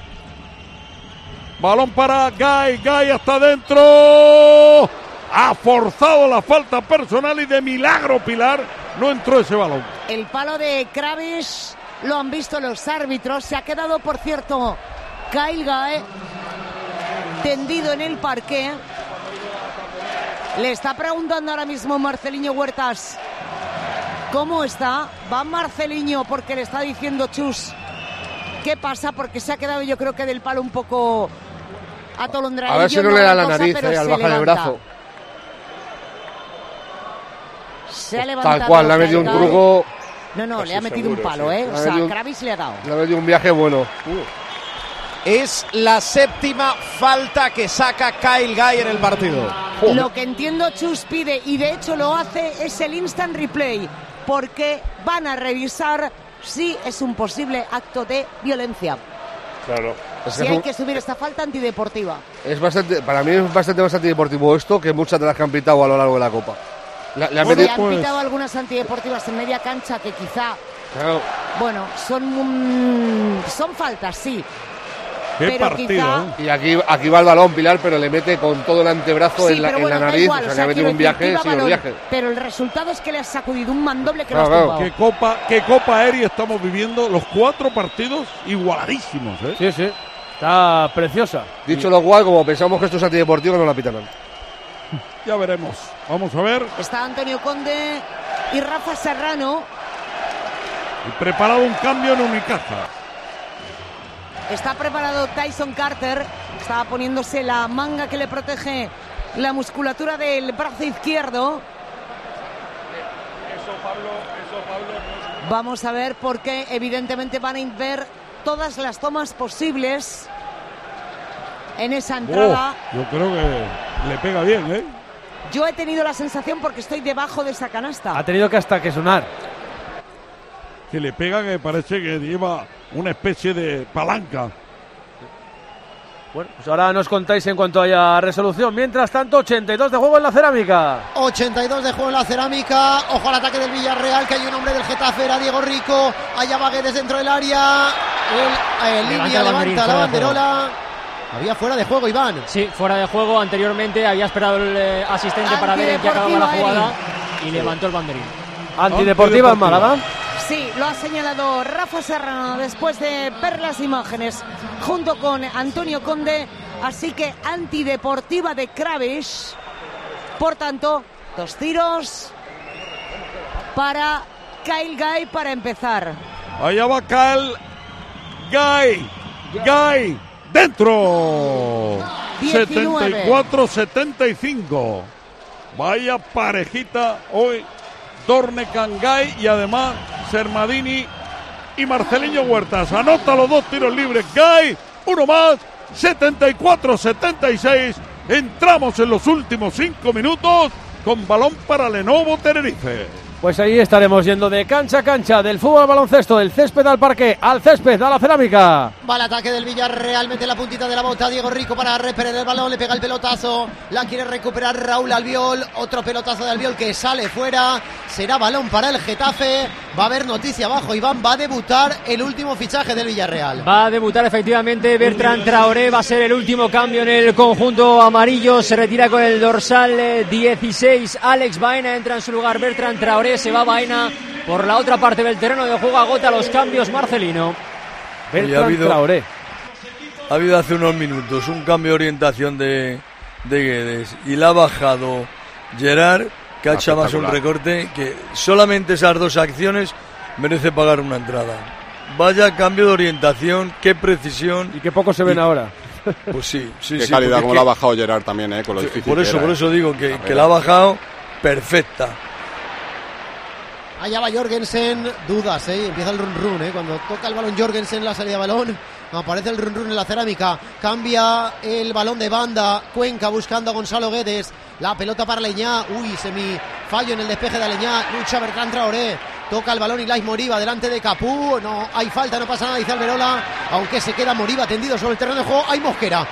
Balón para Guy hasta adentro. Ha forzado la falta personal y de milagro, Pilar, no entró ese balón. El palo de Kravish lo han visto los árbitros. Se ha quedado, por cierto, Kyle Guy tendido en el parqué. Le está preguntando ahora mismo Marceliño Huertas cómo está. Va Marceliño porque le está diciendo Chus qué pasa, porque se ha quedado, yo creo que del palo un poco atolondrado. A ver si no le da la nariz al bajar el brazo. Se ha levantado. Tal cual, le ha metido un truco. No, le ha metido un palo, sí. O sea, Kravis le ha dado. Le ha metido un viaje bueno. Es la séptima falta que saca Kyle Guy en el partido. Lo que entiendo Chus pide, y de hecho lo hace, es el instant replay, porque van a revisar si es un posible acto de violencia. Claro. Si hay que subir esta falta antideportiva. Es bastante, para mí es bastante más antideportivo esto que muchas de las que han pitado a lo largo de la Copa. Han pitado algunas antideportivas en media cancha que quizá... Claro. Bueno, son faltas, sí. Qué partido, quizá... Y aquí va el balón, Pilar, pero le mete con todo el antebrazo en la nariz, igual, o sea, le ha metido un viaje, sí, un viaje. Pero el resultado es que le ha sacudido un mandoble que lo ha tumbado. ¿Qué Copa Aérea estamos viviendo? Los 4 partidos igualadísimos, ¿eh? Sí, sí, está preciosa. Dicho lo cual, como pensamos que esto es antideportivo, no la pitan. Ya veremos, vamos a ver. Está Antonio Conde y Rafa Serrano. Y preparado un cambio en Unicaja. Está preparado Tyson Carter, estaba poniéndose la manga que le protege la musculatura del brazo izquierdo. Eso, Pablo. Vamos a ver, porque evidentemente van a ver todas las tomas posibles en esa entrada. Yo creo que le pega bien, ¿eh? Yo he tenido la sensación, porque estoy debajo de esa canasta. Ha tenido que hasta que sonar. Que le pega, que parece que lleva una especie de palanca. Bueno, pues ahora nos contáis en cuanto haya resolución. Mientras tanto, 82 de juego en la cerámica. 82 de juego en la cerámica. Ojo al ataque del Villarreal, que hay un hombre del Getafe, era Diego Rico. Allá va Guedes dentro del área. Línea levanta la banderola. Había fuera de juego, Iván. Sí, fuera de juego. Anteriormente había esperado el asistente para ver en qué acababa la jugada y levantó el banderín. Antideportiva en Málaga. Sí, lo ha señalado Rafa Serrano después de ver las imágenes junto con Antonio Conde. Así que antideportiva de Kravish. Por tanto, 2 tiros para Kyle Guy para empezar. Allá va Kyle Guy dentro. 19. 74-75. Vaya parejita hoy Dornecan, Gay y además Sermadini y Marceliño Huertas. Anota los 2 tiros libres Gay, uno más, 74-76. Entramos en los últimos 5 minutos con balón para Lenovo Tenerife. Pues ahí estaremos yendo de cancha a cancha, del fútbol al baloncesto, del césped al parqué, al césped, a la cerámica. Va el ataque del Villarreal, mete la puntita de la bota Diego Rico para repeler el balón, le pega el pelotazo, la quiere recuperar Raúl Albiol, otro pelotazo de Albiol que sale fuera, será balón para el Getafe, va a haber noticia abajo, Iván, va a debutar el último fichaje del Villarreal. Va a debutar efectivamente Bertrand Traoré, va a ser el último cambio en el conjunto amarillo, se retira con el dorsal 16, Alex Baena entra en su lugar Bertrand Traoré, se va Baena por la otra parte del terreno de juego, agota los cambios Marcelino. Traoré. Ha habido hace unos minutos un cambio de orientación de Guedes y la ha bajado Gerard, que ha hecho más un recorte, que solamente esas 2 acciones merece pagar una entrada. Vaya cambio de orientación, qué precisión. Y qué poco se ven ahora. Pues sí. Qué calidad, como la ha bajado Gerard también, con lo difícil. Por eso digo que la ha bajado perfecta. Allá va Jorgensen, dudas, empieza el run-run, cuando toca el balón Jorgensen, la salida de balón, aparece el run-run en la cerámica, cambia el balón de banda, Cuenca buscando a Gonzalo Guedes, la pelota para Aleñá, fallo en el despeje de Aleñá, lucha Bertrand Traoré, toca el balón Ilais Moriba delante de Capú, no hay falta, no pasa nada, dice Alberola, aunque se queda Moriba tendido sobre el terreno de juego, hay Mosquera,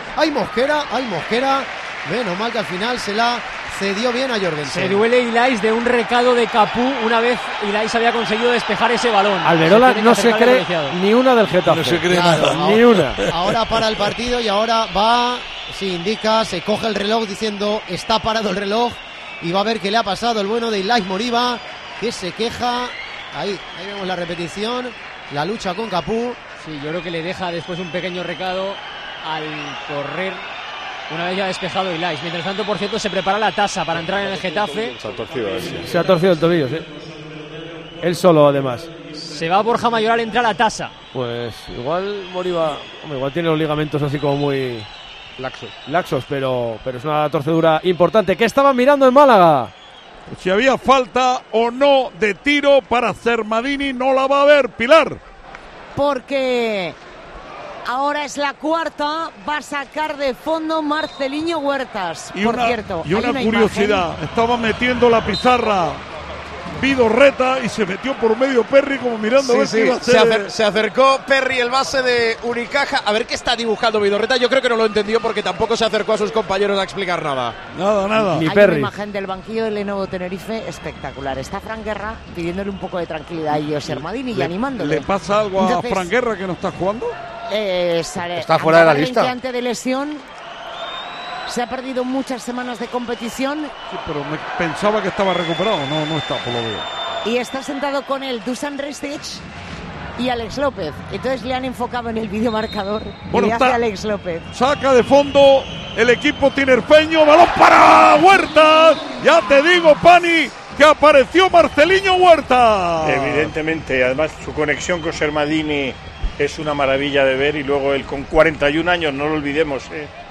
menos mal que al final se la cedió bien a Jorgensen. Se duele Ilais de un recado de Capú una vez Ilais había conseguido despejar ese balón. Alberola no se cree ni una del Getafe. No se cree nada. Ni una. Ahora para el partido y ahora va, indica, se coge el reloj diciendo está parado el reloj y va a ver qué le ha pasado el bueno de Ilais Moriba, que se queja. Ahí vemos la repetición, la lucha con Capú. Sí, yo creo que le deja después un pequeño recado al correr. Una vez ya despejado Ilais. Mientras tanto, por cierto, se prepara la tasa para entrar en el Getafe. Se ha torcido el tobillo, sí. Él solo, además. Se va Borja Mayoral, entra la tasa. Pues igual Moriba, igual tiene los ligamentos así como muy laxos, pero es una torcedura importante. ¿Qué estaban mirando en Málaga? Si había falta o no de tiro para Sermadini, no la va a ver, Pilar. Porque ahora es la cuarta, va a sacar de fondo Marceliño Huertas. Y una curiosidad, estaba metiendo la pizarra Vidorreta y se metió por medio Perry como mirando a ver qué iba a hacer. Se acercó Perry, el base de Unicaja, a ver qué está dibujando Vidorreta. Yo creo que no lo entendió porque tampoco se acercó a sus compañeros a explicar nada. Nada. Hay una imagen del banquillo de Lenovo Tenerife espectacular. Está Fran Guerra pidiéndole un poco de tranquilidad a José Sermadini y animándole. ¿Le pasa algo a Fran Guerra que no está jugando? Está fuera de la lista. De lesión. Se ha perdido muchas semanas de competición. Sí, pero pensaba que estaba recuperado. No está, por lo veo. Y está sentado con él Dusan Ristic y Alex López. Entonces le han enfocado en el videomarcador. Bueno, y hace Alex López. Saca de fondo el equipo tinerfeño. Balón para Huertas. Ya te digo, Pani, que apareció Marceliño Huertas. Evidentemente, además su conexión con Sermadini es una maravilla de ver. Y luego él con 41 años, no lo olvidemos,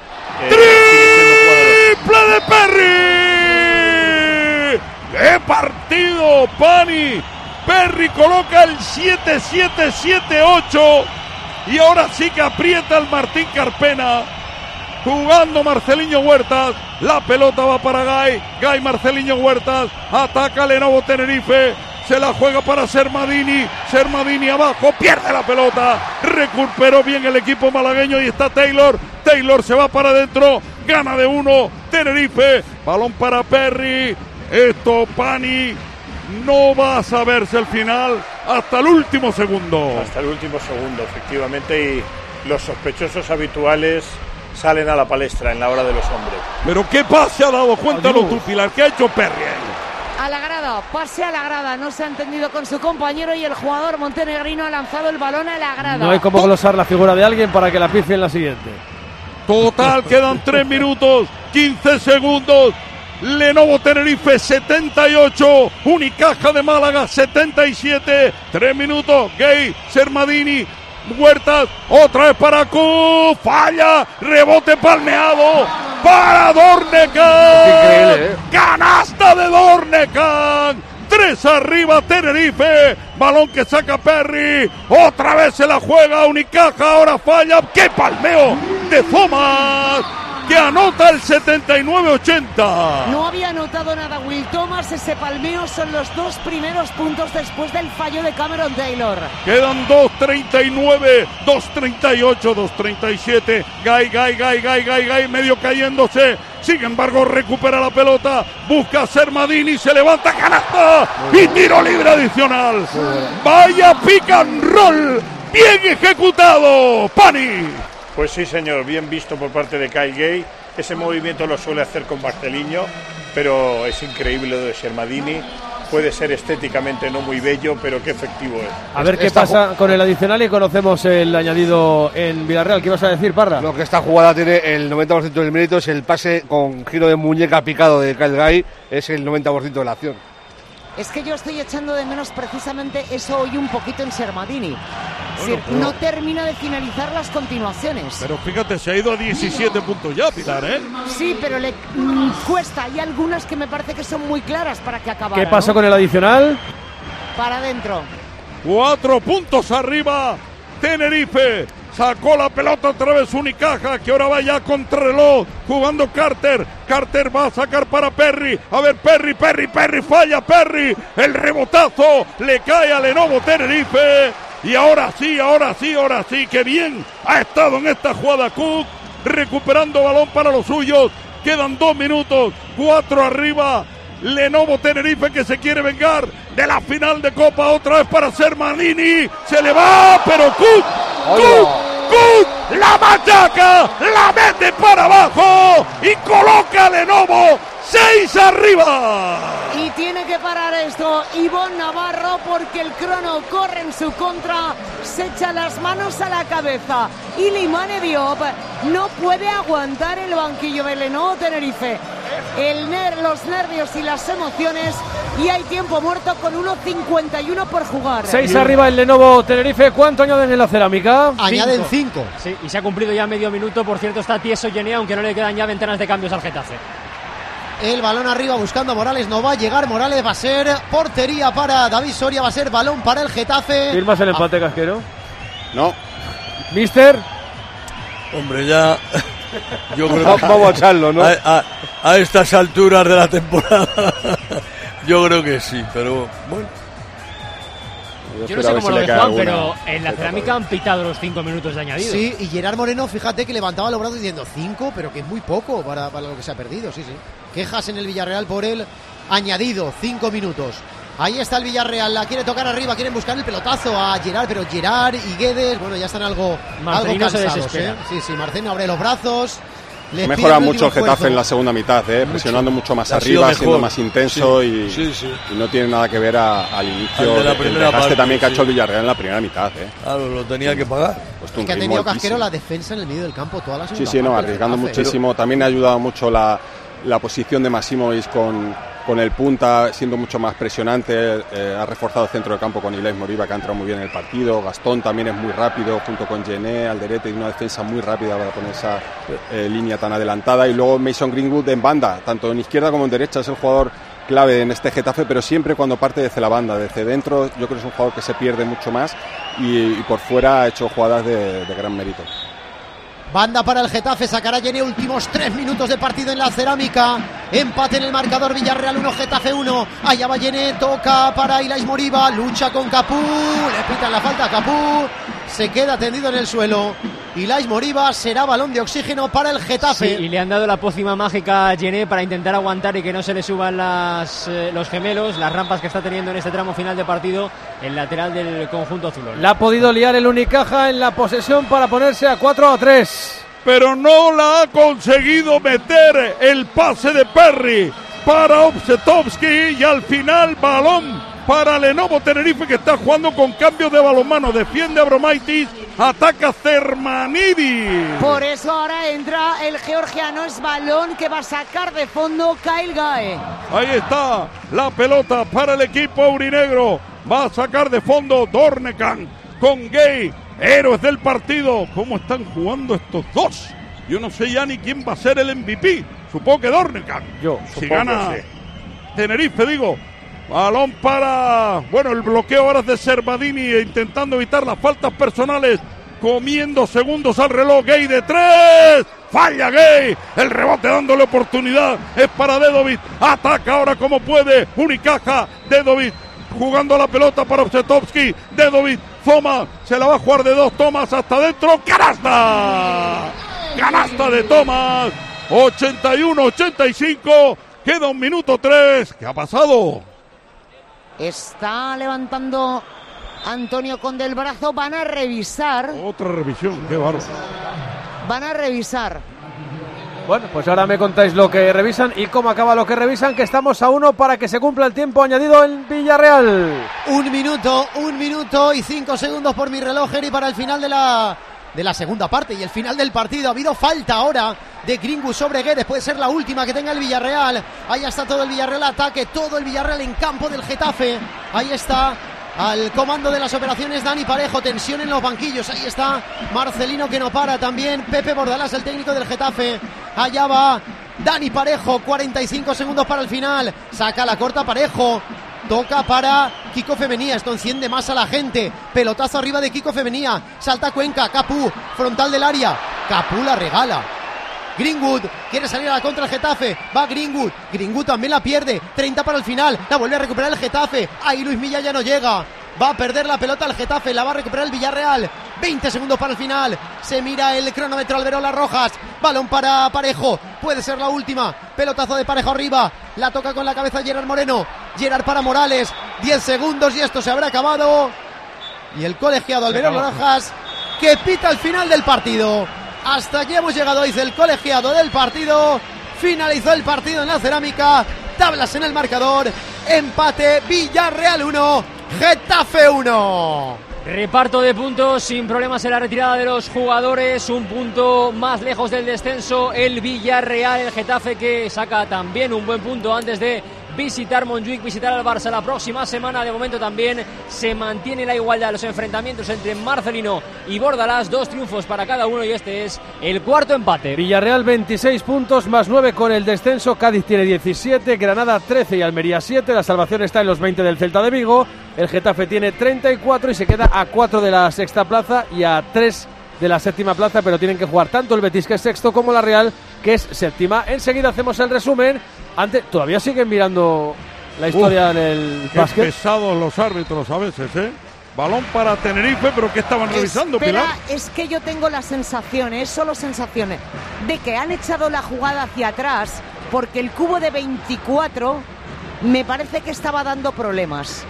¡Triple de Perry! ¡Qué partido, Pani! Perry coloca el 7-7-7-8 y ahora sí que aprieta el Martín Carpena. Jugando Marceliño Huertas, la pelota va para Gay Marceliño Huertas, ataca Lenovo Tenerife, se la juega para Sermadini abajo, pierde la pelota, recuperó bien el equipo malagueño y está Taylor se va para adentro, gana de 1 Tenerife, balón para Perry, esto Pani no va a saberse el final hasta el último segundo. Hasta el último segundo, efectivamente, y los sospechosos habituales salen a la palestra en la hora de los hombres. Pero qué pase ha dado, cuéntalo tú, Pilar, ¿qué ha hecho Perry? A la grada, pase a la grada, no se ha entendido con su compañero y el jugador montenegrino ha lanzado el balón a la grada. No hay como glosar la figura de alguien para que la pifie en la siguiente. Total, quedan 3 minutos, 15 segundos. Lenovo Tenerife 78, Unicaja de Málaga 77, 3 minutos, Gay, Sermadini, Huertas, otra vez para Q, falla, rebote palmeado para Dornecan, canasta de Dornecan, 3 arriba Tenerife, balón que saca Perry, otra vez se la juega Unicaja, ahora falla, ¡qué palmeo de Thomas! Que anota el 79-80. No había anotado nada Will Thomas, ese palmeo son los 2 primeros puntos después del fallo de Cameron Taylor. Quedan 2.39, 2.38, 2.37, Guy, medio cayéndose. Sin embargo, recupera la pelota, busca a Sermadini, se levanta, canasta y tiro libre adicional. Vaya pick and roll, bien ejecutado, Pani. Pues sí, señor, bien visto por parte de Kyle Gay. Ese movimiento lo suele hacer con Marceliño, pero es increíble lo de Sermadini. Puede ser estéticamente no muy bello, pero qué efectivo es. A ver qué pasa con el adicional y conocemos el añadido en Villarreal. ¿Qué ibas a decir, Parra? Lo que esta jugada tiene el 90% del mérito es el pase con giro de muñeca picado de Kyle Gay, es el 90% de la acción. Es que yo estoy echando de menos precisamente eso hoy un poquito en Sermadini. Bueno, pero no termina de finalizar las continuaciones. Pero fíjate, se ha ido a 17 puntos ya, Pilar, ¿eh? Sí, pero le cuesta. Hay algunas que me parece que son muy claras para que acabara. ¿Qué pasó con el adicional? Para adentro. 4 puntos arriba, Tenerife. Sacó la pelota otra vez Unicaja, que ahora va ya contra reloj, jugando Carter. Carter va a sacar para Perry. A ver, Perry, falla Perry. El rebotazo le cae a Lenovo Tenerife. Y ahora sí, que bien ha estado en esta jugada Cook, recuperando balón para los suyos. Quedan 2 minutos, 4 arriba. Lenovo Tenerife que se quiere vengar de la final de Copa, otra vez para Sermadini. Se le va, pero Cook, la machaca, la mete para abajo y coloca a Lenovo 6 arriba. Y tiene que parar esto Ivonne Navarro porque el crono corre en su contra, se echa las manos a la cabeza y Limane Diop no puede aguantar el banquillo de Lenovo Tenerife. Los nervios y las emociones, y hay tiempo muerto con 1.51 por jugar. 6 arriba el Lenovo Tenerife. ¿Cuánto añaden en la cerámica? Añaden 5. Sí, y se ha cumplido ya medio minuto. Por cierto, está tieso Gené, aunque no le quedan ya ventanas de cambios al Getafe. El balón arriba buscando a Morales, no va a llegar Morales, va a ser portería para David Soria, va a ser balón para el Getafe. ¿Firmas el empate, Casquero? No. ¿Mister? Hombre, ya... Yo creo que vamos a echarlo, ¿no? A estas alturas de la temporada yo creo que sí, pero bueno. Yo no sé cómo lo de Juan, pero en la cerámica han pitado los 5 minutos de añadido. Sí, y Gerard Moreno, fíjate que levantaba los brazos diciendo 5, pero que es muy poco para lo que se ha perdido, sí. Quejas en el Villarreal por el añadido, 5 minutos. Ahí está el Villarreal, la quiere tocar arriba, quieren buscar el pelotazo a Gerard, pero Gerard y Guedes, bueno, ya están algo cansados, se desespera. Sí, Marcelino abre los brazos. Mejora mucho el Getafe en la segunda mitad, presionando mucho más arriba, siendo más intenso y no tiene nada que ver al inicio de la primera parte también que ha hecho el Villarreal en la primera mitad. Claro, lo tenía que pagar. Es que ha tenido Casquero la defensa en el medio del campo toda la segunda parte. Arriesgando muchísimo. También ha ayudado mucho la posición de Massimovic con el punta, siendo mucho más presionante. Ha reforzado el centro de campo con Ilaix Moriba, que ha entrado muy bien en el partido. Gastón también es muy rápido, junto con Gené, Alderete, y una defensa muy rápida para poner esa línea tan adelantada. Y luego Mason Greenwood en banda, tanto en izquierda como en derecha, es el jugador clave en este Getafe, pero siempre cuando parte desde la banda, desde dentro, yo creo que es un jugador que se pierde mucho más y por fuera ha hecho jugadas de gran mérito. Banda para el Getafe, sacará Gené, últimos 3 minutos de partido en la cerámica. Empate en el marcador, Villarreal 1, Getafe 1. Allá va Gené, toca para Ilaix Moriba, lucha con Capú, le pitan la falta a Capú, se queda tendido en el suelo. Ilaix Moriba, será balón de oxígeno para el Getafe. Sí, y le han dado la pócima mágica a Gené para intentar aguantar y que no se le suban los gemelos, las rampas que está teniendo en este tramo final de partido el lateral del conjunto azulón. La ha podido liar el Unicaja en la posesión para ponerse a 4-3. Pero no la ha conseguido meter el pase de Perry para Obsetovsky y al final balón para Lenovo Tenerife, que está jugando con cambios de balonmano. Defiende a Abromaitis, ataca Sermanidis. Por eso ahora entra el georgiano, es balón que va a sacar de fondo Kyle Gae. Ahí está la pelota para el equipo aurinegro. Va a sacar de fondo Dornekan con Gay, héroes del partido. ¿Cómo están jugando estos dos? Yo no sé ya ni quién va a ser el MVP. Supongo que Dornekan. Yo si gana Tenerife, digo. Balón para... Bueno, el bloqueo ahora es de Servadini, intentando evitar las faltas personales, comiendo segundos al reloj. Gay de 3. Falla Gay. El rebote dándole oportunidad es para Dedovic. Ataca ahora como puede Unicaja. Dedovic jugando la pelota para Obsetovsky. Dedovic, Zoma, se la va a jugar de 2. Thomas hasta adentro. ¡Canasta! Canasta de Thomas. 81-85. Queda 1 minuto 3. ¿Qué ha pasado? Está levantando Antonio Conde el brazo. Van a revisar. Otra revisión, qué bárbaro. Van a revisar. Bueno, pues ahora me contáis lo que revisan y cómo acaba lo que revisan, que estamos a 1 para que se cumpla el tiempo añadido en Villarreal. 1 minuto y 5 segundos por mi reloj, Eri, para el final de la segunda parte y el final del partido. Ha habido falta ahora de Greenwood sobre Guedes, puede ser la última que tenga el Villarreal. Ahí está todo el Villarreal, ataque, todo el Villarreal en campo del Getafe. Ahí está al comando de las operaciones Dani Parejo, tensión en los banquillos. Ahí está Marcelino, que no para, también Pepe Bordalás, el técnico del Getafe. Allá va Dani Parejo, 45 segundos para el final. Saca la corta Parejo. Toca para Kiko Femenía, esto enciende más a la gente. Pelotazo arriba de Kiko Femenía. Salta Cuenca, Capú, frontal del área. Capú la regala. Greenwood quiere salir a la contra el Getafe. Va Greenwood. Greenwood también la pierde. 30 para el final. La vuelve a recuperar el Getafe. Ahí Luis Milla ya no llega. Va a perder la pelota el Getafe. La va a recuperar el Villarreal. 20 segundos para el final. Se mira el cronómetro Alberola Rojas. Balón para Parejo. Puede ser la última. Pelotazo de Parejo arriba. La toca con la cabeza Gerard Moreno. Gerard para Morales. 10 segundos y esto se habrá acabado. Y el colegiado Alberola Rojas, que pita el final del partido. Hasta aquí hemos llegado, dice el colegiado del partido. Finalizó el partido en la Cerámica. Tablas en el marcador. Empate, Villarreal 1, Getafe 1. Reparto de puntos sin problemas en la retirada de los jugadores. Un punto más lejos del descenso el Villarreal. El Getafe, que saca también un buen punto antes de visitar Montjuic, visitar al Barça la próxima semana. De momento también se mantiene la igualdad. Los enfrentamientos entre Marcelino y Bordalás, 2 triunfos para cada uno y este es el cuarto empate. Villarreal 26 puntos más 9 con el descenso. Cádiz tiene 17, Granada 13 y Almería 7. La salvación está en los 20 del Celta de Vigo. El Getafe tiene 34 y se queda a 4 de la sexta plaza y a 3 de la séptima plaza, pero tienen que jugar tanto el Betis, que es sexto, como la Real, que es séptima. Enseguida hacemos el resumen. Antes, todavía siguen mirando la historia en el básquet. Qué pesados los árbitros a veces, ¿eh? Balón para Tenerife, pero ¿qué estaban revisando, Pilar? Es que yo tengo la sensación, solo sensaciones, de que han echado la jugada hacia atrás, porque el cubo de 24 me parece que estaba dando problemas.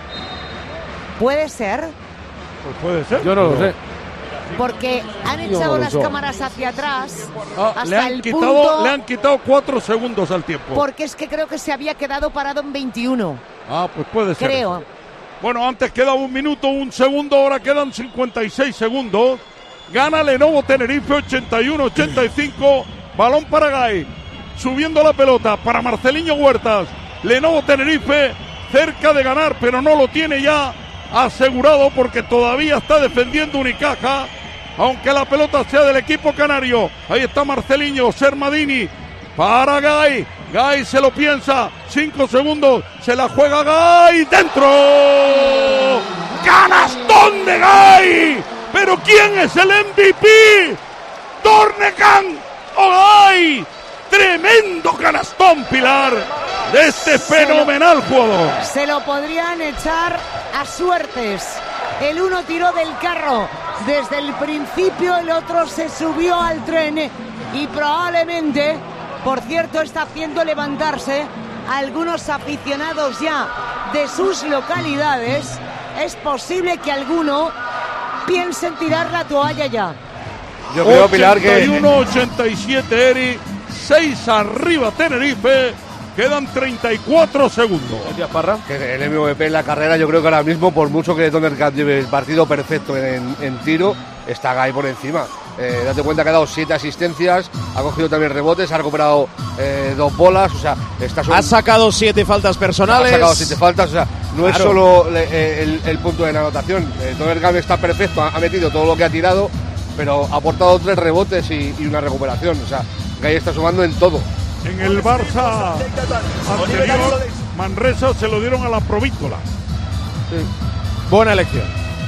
¿Puede ser? Pues puede ser. Yo no lo sé. Porque han echado las cámaras hacia atrás hasta el punto... Le han quitado 4 segundos al tiempo. Porque es que creo que se había quedado parado en 21. Ah, pues puede ser. Creo. Bueno, antes quedaba 1 minuto, 1 segundo, ahora quedan 56 segundos. Gana Lenovo Tenerife 81-85. Balón para Gay. Subiendo la pelota para Marceliño Huertas. Lenovo Tenerife cerca de ganar, pero no lo tiene ya asegurado porque todavía está defendiendo Unicaja, aunque la pelota sea del equipo canario. Ahí está Marceliño, Sermadini para Gay. Gay se lo piensa, 5 segundos, se la juega Gay, ¡dentro! ¡Canastón de Gay! ¿Pero quién es el MVP? ¿Dornegan o Gay? Tremendo canastón, Pilar, de este fenomenal jugador. Se lo podrían echar a suertes. El uno tiró del carro desde el principio, el otro se subió al tren y probablemente, por cierto, está haciendo levantarse a algunos aficionados ya de sus localidades. Es posible que alguno piense en tirar la toalla ya. Yo creo, Pilar, que 81-87, Eri. 6 arriba Tenerife, quedan 34 segundos. Que el MVP en la carrera, yo creo que ahora mismo, por mucho que Donnerkamp lleve el partido perfecto en tiro, está Gay por encima. Date cuenta que ha dado 7 asistencias, ha cogido también rebotes, ha recuperado 2 bolas, o sea, ha sacado 7 faltas personales. Ha sacado 7 faltas, o sea, no es solo el punto de la anotación. Donnerkamp está perfecto, ha metido todo lo que ha tirado, pero ha aportado 3 rebotes y una recuperación, o sea, Gay está sumando en todo. En el Barça anterior Manresa se lo dieron a la Provícola. Sí. Buena elección.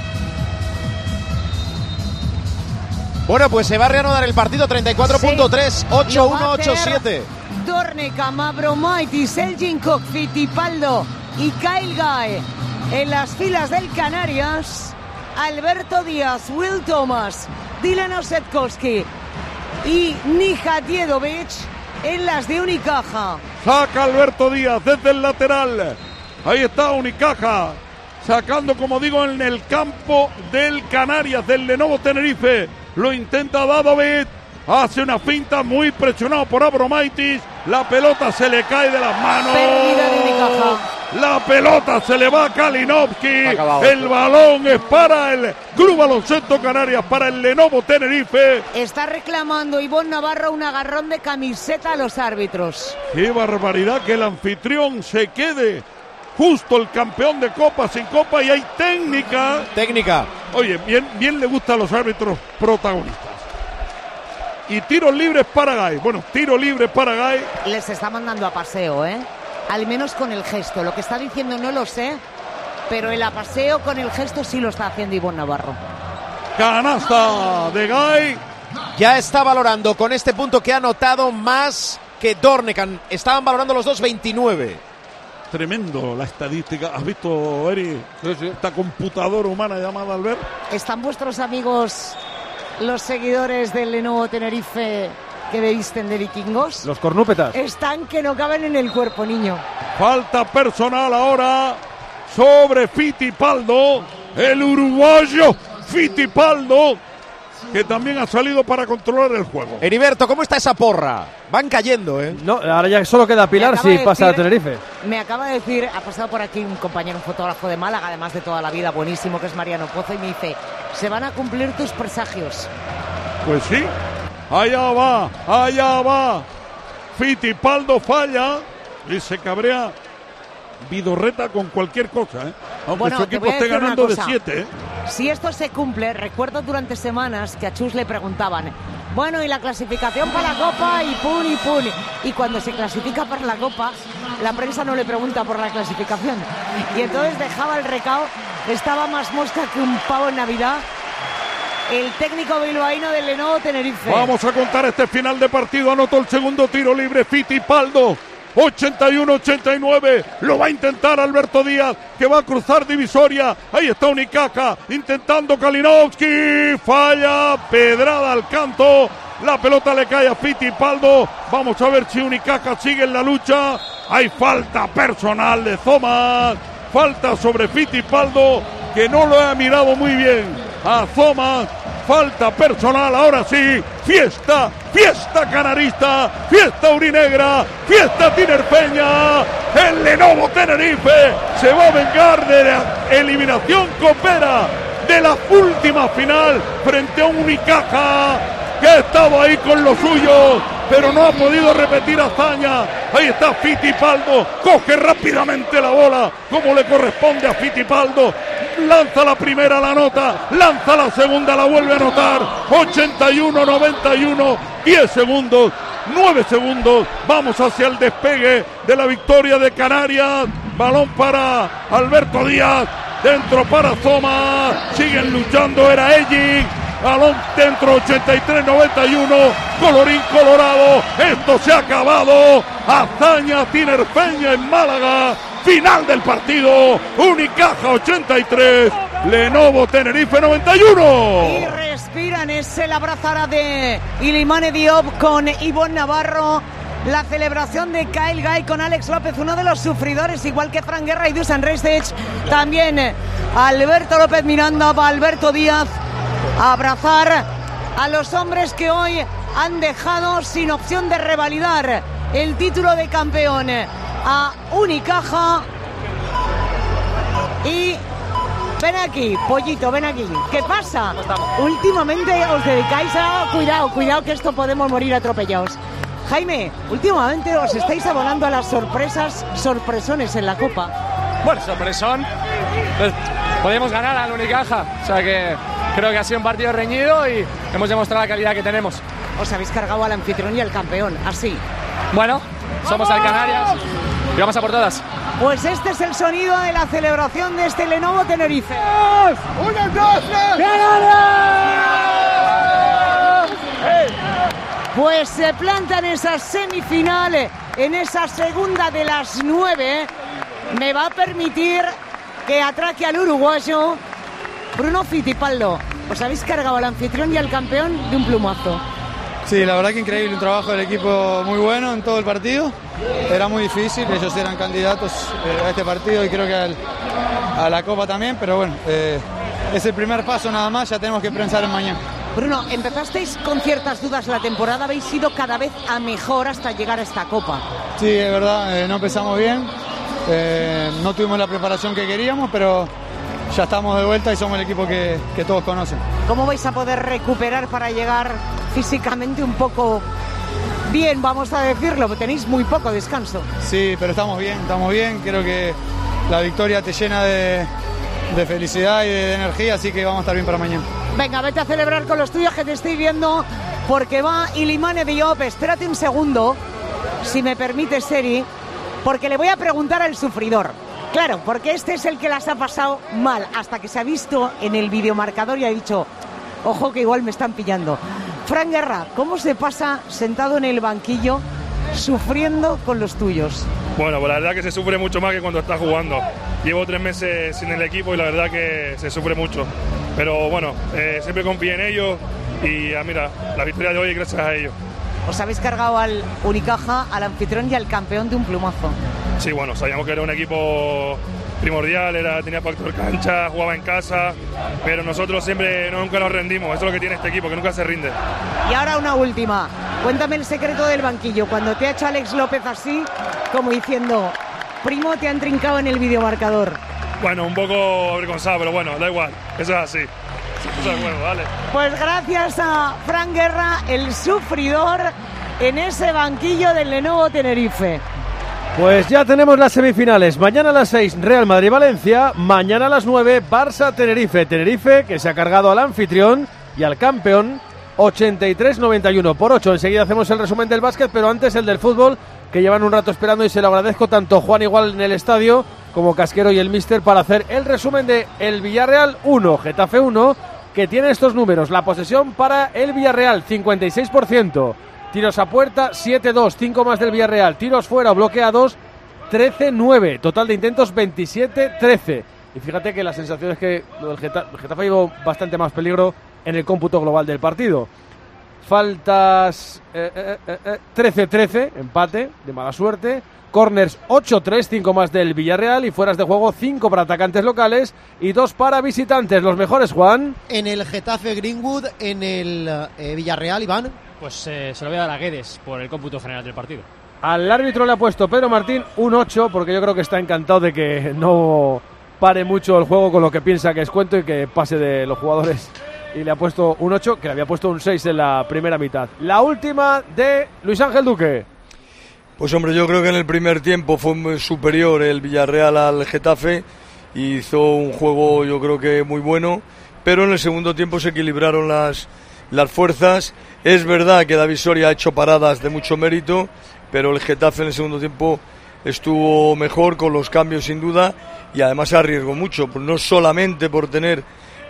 Bueno, pues se va a reanudar el partido 34.3, 8-1, 8-7. Dorneca, Mavromaitis, Elgin Koch, Fittipaldo y Kyle Guy en las filas del Canarias. Alberto Díaz, Will Thomas, Dylan Osetkowski y Nija Djedovic en las de Unicaja. Saca Alberto Díaz desde el lateral. Ahí está Unicaja, sacando, como digo, en el campo del Canarias, del Lenovo Tenerife. Lo intenta Djedovic, hace una finta, muy presionado por Abromaitis. La pelota se le cae de las manos. Pérdida de Unicaja. La pelota se le va a Kalinowski. El balón es para el Club Baloncesto Canarias, para el Lenovo Tenerife. Está reclamando Ivonne Navarro un agarrón de camiseta a los árbitros. Qué barbaridad que el anfitrión se quede justo el campeón de Copa sin Copa, y hay técnica. Técnica. Oye, bien le gusta a los árbitros protagonistas. Y tiros libres para Gay. Bueno, tiro libre para Gay. Les está mandando a paseo, ¿eh? Al menos con el gesto. Lo que está diciendo no lo sé, pero el apaseo con el gesto sí lo está haciendo Ivonne Navarro. Canasta de Gay. Ya está valorando con este punto que ha anotado más que Dornekan. Estaban valorando los dos 29. Tremendo la estadística. ¿Has visto, Eri? Sí. Esta computadora humana llamada Albert. ¿Están vuestros amigos, los seguidores del Lenovo Tenerife, que visten de vikingos? Los cornúpetas. Están que no caben en el cuerpo, niño. Falta personal ahora sobre Fittipaldo, el uruguayo Fittipaldo, que también ha salido para controlar el juego. Heriberto, ¿cómo está esa porra? Van cayendo, ¿eh? No, ahora ya solo queda Pilar si pasa a Tenerife. Me acaba de decir, ha pasado por aquí un compañero, un fotógrafo de Málaga, además de toda la vida, buenísimo, que es Mariano Pozo, y me dice, se van a cumplir tus presagios. Pues sí, allá va. Fittipaldo falla y se cabrea Vidorreta con cualquier cosa, ¿eh? Aunque su equipo esté ganando de 7, ¿eh? Si esto se cumple, recuerdo durante semanas que a Chus le preguntaban, bueno, y la clasificación para la Copa, y pun. Y cuando se clasifica para la Copa, la prensa no le pregunta por la clasificación. Y entonces dejaba el recao, estaba más mosca que un pavo en Navidad, el técnico bilbaíno del Lenovo Tenerife. Vamos a contar este final de partido. Anotó el segundo tiro libre Fittipaldo. 81-89, lo va a intentar Alberto Díaz, que va a cruzar divisoria. Ahí está Unicaja intentando Kalinowski, falla, pedrada al canto, la pelota le cae a Fittipaldo. Vamos a ver si Unicaja sigue en la lucha. Hay falta personal de Thomas, falta sobre Fittipaldo, que no lo ha mirado muy bien a Thomas. Falta personal, ahora sí, fiesta canarista, fiesta urinegra, fiesta tinerfeña. El Lenovo Tenerife se va a vengar de la eliminación copera de la última final frente a un Unicaja que ha estado ahí con los suyos, pero no ha podido repetir hazaña. Ahí está Fittipaldo, coge rápidamente la bola como le corresponde a Fittipaldo, lanza la primera, la anota, lanza la segunda, la vuelve a anotar. 81-91, 10 segundos, 9 segundos, vamos hacia el despegue de la victoria de Canarias. Balón para Alberto Díaz, dentro para Thomas, siguen luchando, era Elgin. Balón dentro, 83-91, colorín colorado, esto se ha acabado. Hazaña tinerfeña en Málaga, final del partido, Unicaja 83, Lenovo Tenerife 91. Y respiran, es el abrazara de Ilimane Diop con Ivonne Navarro. La celebración de Kyle Guy con Alex López, uno de los sufridores, igual que Fran Guerra y Dusan Reistech. También Alberto López Miranda, va Alberto Díaz a abrazar a los hombres que hoy han dejado sin opción de revalidar el título de campeón a Unicaja. Y ven aquí, pollito, ven aquí. ¿Qué pasa? Últimamente os dedicáis a... Cuidado, que esto podemos morir atropellados. Jaime, últimamente os estáis abonando a las sorpresones en la Copa. Bueno, sorpresón. Pues, podemos ganar al Unicaja. O sea que creo que ha sido un partido reñido y hemos demostrado la calidad que tenemos. Os habéis cargado al anfitrión y al campeón, así. Bueno, somos al Canarias y vamos a por todas. Pues este es el sonido de la celebración de este Lenovo Tenerife. ¡Una, dos, tres! Pues se planta en esa semifinal, en esa segunda de las 9. Me va a permitir que atraque al uruguayo Bruno Fittipaldo. Os habéis cargado al anfitrión y al campeón de un plumazo. Sí, la verdad que increíble, un trabajo del equipo muy bueno en todo el partido. Era muy difícil, ellos eran candidatos a este partido y creo que a la Copa también, pero bueno, es el primer paso nada más, ya tenemos que pensar en mañana. Bruno, empezasteis con ciertas dudas la temporada, habéis ido cada vez a mejor hasta llegar a esta Copa. Sí, es verdad, no empezamos bien, no tuvimos la preparación que queríamos, pero ya estamos de vuelta y somos el equipo que todos conocen. ¿Cómo vais a poder recuperar para llegar físicamente un poco bien, vamos a decirlo? Tenéis muy poco descanso. Sí, pero estamos bien, creo que la victoria te llena de felicidad y de energía, así que vamos a estar bien para mañana. Venga, vete a celebrar con los tuyos que te estoy viendo, porque va Ilimane Diop. Espérate un segundo, si me permite, Seri, porque le voy a preguntar al sufridor. Claro, porque este es el que las ha pasado mal, hasta que se ha visto en el videomarcador y ha dicho, ojo que igual me están pillando. Fran Guerra, ¿cómo se pasa sentado en el banquillo sufriendo con los tuyos? Bueno, pues la verdad que se sufre mucho más que cuando estás jugando. Llevo 3 meses sin el equipo y la verdad que se sufre mucho. Pero bueno, siempre confié en ellos y mira, la victoria de hoy es gracias a ellos. Os habéis cargado al Unicaja, al anfitrión y al campeón de un plumazo. Sí, bueno, sabíamos que era un equipo primordial, tenía factor cancha, jugaba en casa, pero nosotros siempre nunca nos rendimos. Eso es lo que tiene este equipo, que nunca se rinde. Y ahora una última. Cuéntame el secreto del banquillo. Cuando te ha hecho Alex López así, como diciendo, primo, te han trincado en el videomarcador. Bueno, un poco avergonzado, pero bueno, da igual. Eso es así. Eso es bueno, vale. Pues gracias a Fran Guerra, el sufridor, en ese banquillo del Lenovo Tenerife. Pues ya tenemos las semifinales. Mañana a las 6, Real Madrid-Valencia. Mañana a las 9, Barça-Tenerife. Tenerife, que se ha cargado al anfitrión y al campeón, 83-91 por 8. Enseguida hacemos el resumen del básquet, pero antes el del fútbol, que llevan un rato esperando, y se lo agradezco tanto Juan igual en el estadio como Casquero y el míster para hacer el resumen de el Villarreal 1, Getafe 1, que tiene estos números. La posesión para el Villarreal, 56%. Tiros a puerta, 7-2, 5 más del Villarreal. Tiros fuera o bloqueados, 13-9. Total de intentos, 27-13. Y fíjate que la sensación es que el Getafe llevó bastante más peligro en el cómputo global del partido. Faltas 13-13, empate de mala suerte. Corners 8-3, 5 más del Villarreal. Y fueras de juego 5 para atacantes locales y 2 para visitantes. Los mejores, Juan. En el Getafe Greenwood, en el Villarreal, Iván. Pues se lo voy a dar a Guedes por el cómputo general del partido. Al árbitro le ha puesto Pedro Martín un 8, porque yo creo que está encantado de que no pare mucho el juego con lo que piensa que es cuento y que pase de los jugadores. Y le ha puesto un 8, que le había puesto un 6 en la primera mitad. La última de Luis Ángel Duque. Pues hombre, yo creo que en el primer tiempo fue muy superior el Villarreal al Getafe. Hizo un juego, yo creo que muy bueno, pero en el segundo tiempo se equilibraron las fuerzas. Es verdad que David Soria ha hecho paradas de mucho mérito, pero el Getafe en el segundo tiempo estuvo mejor con los cambios sin duda, y además se arriesgó mucho, no solamente por tener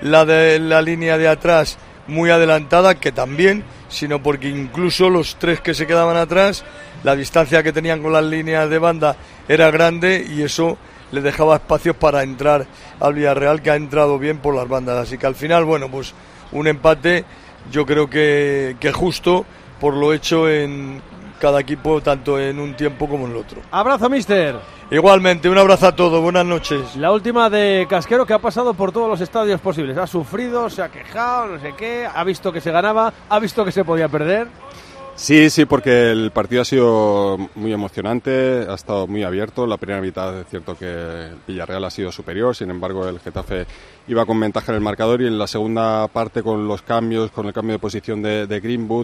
la línea de atrás muy adelantada, que también, sino porque incluso los 3 que se quedaban atrás, la distancia que tenían con las líneas de banda era grande y eso le dejaba espacios para entrar al Villarreal, que ha entrado bien por las bandas. Así que al final, bueno, pues un empate yo creo que justo por lo hecho en cada equipo, tanto en un tiempo como en el otro. Abrazo, mister. Igualmente, un abrazo a todos, buenas noches. La última de Casquero, que ha pasado por todos los estadios posibles. Ha sufrido, se ha quejado, no sé qué, ha visto que se ganaba, ha visto que se podía perder. Sí, porque el partido ha sido muy emocionante, ha estado muy abierto. La primera mitad es cierto que Villarreal ha sido superior, sin embargo el Getafe iba con ventaja en el marcador, y en la segunda parte con los cambios, con el cambio de posición de Greenwood,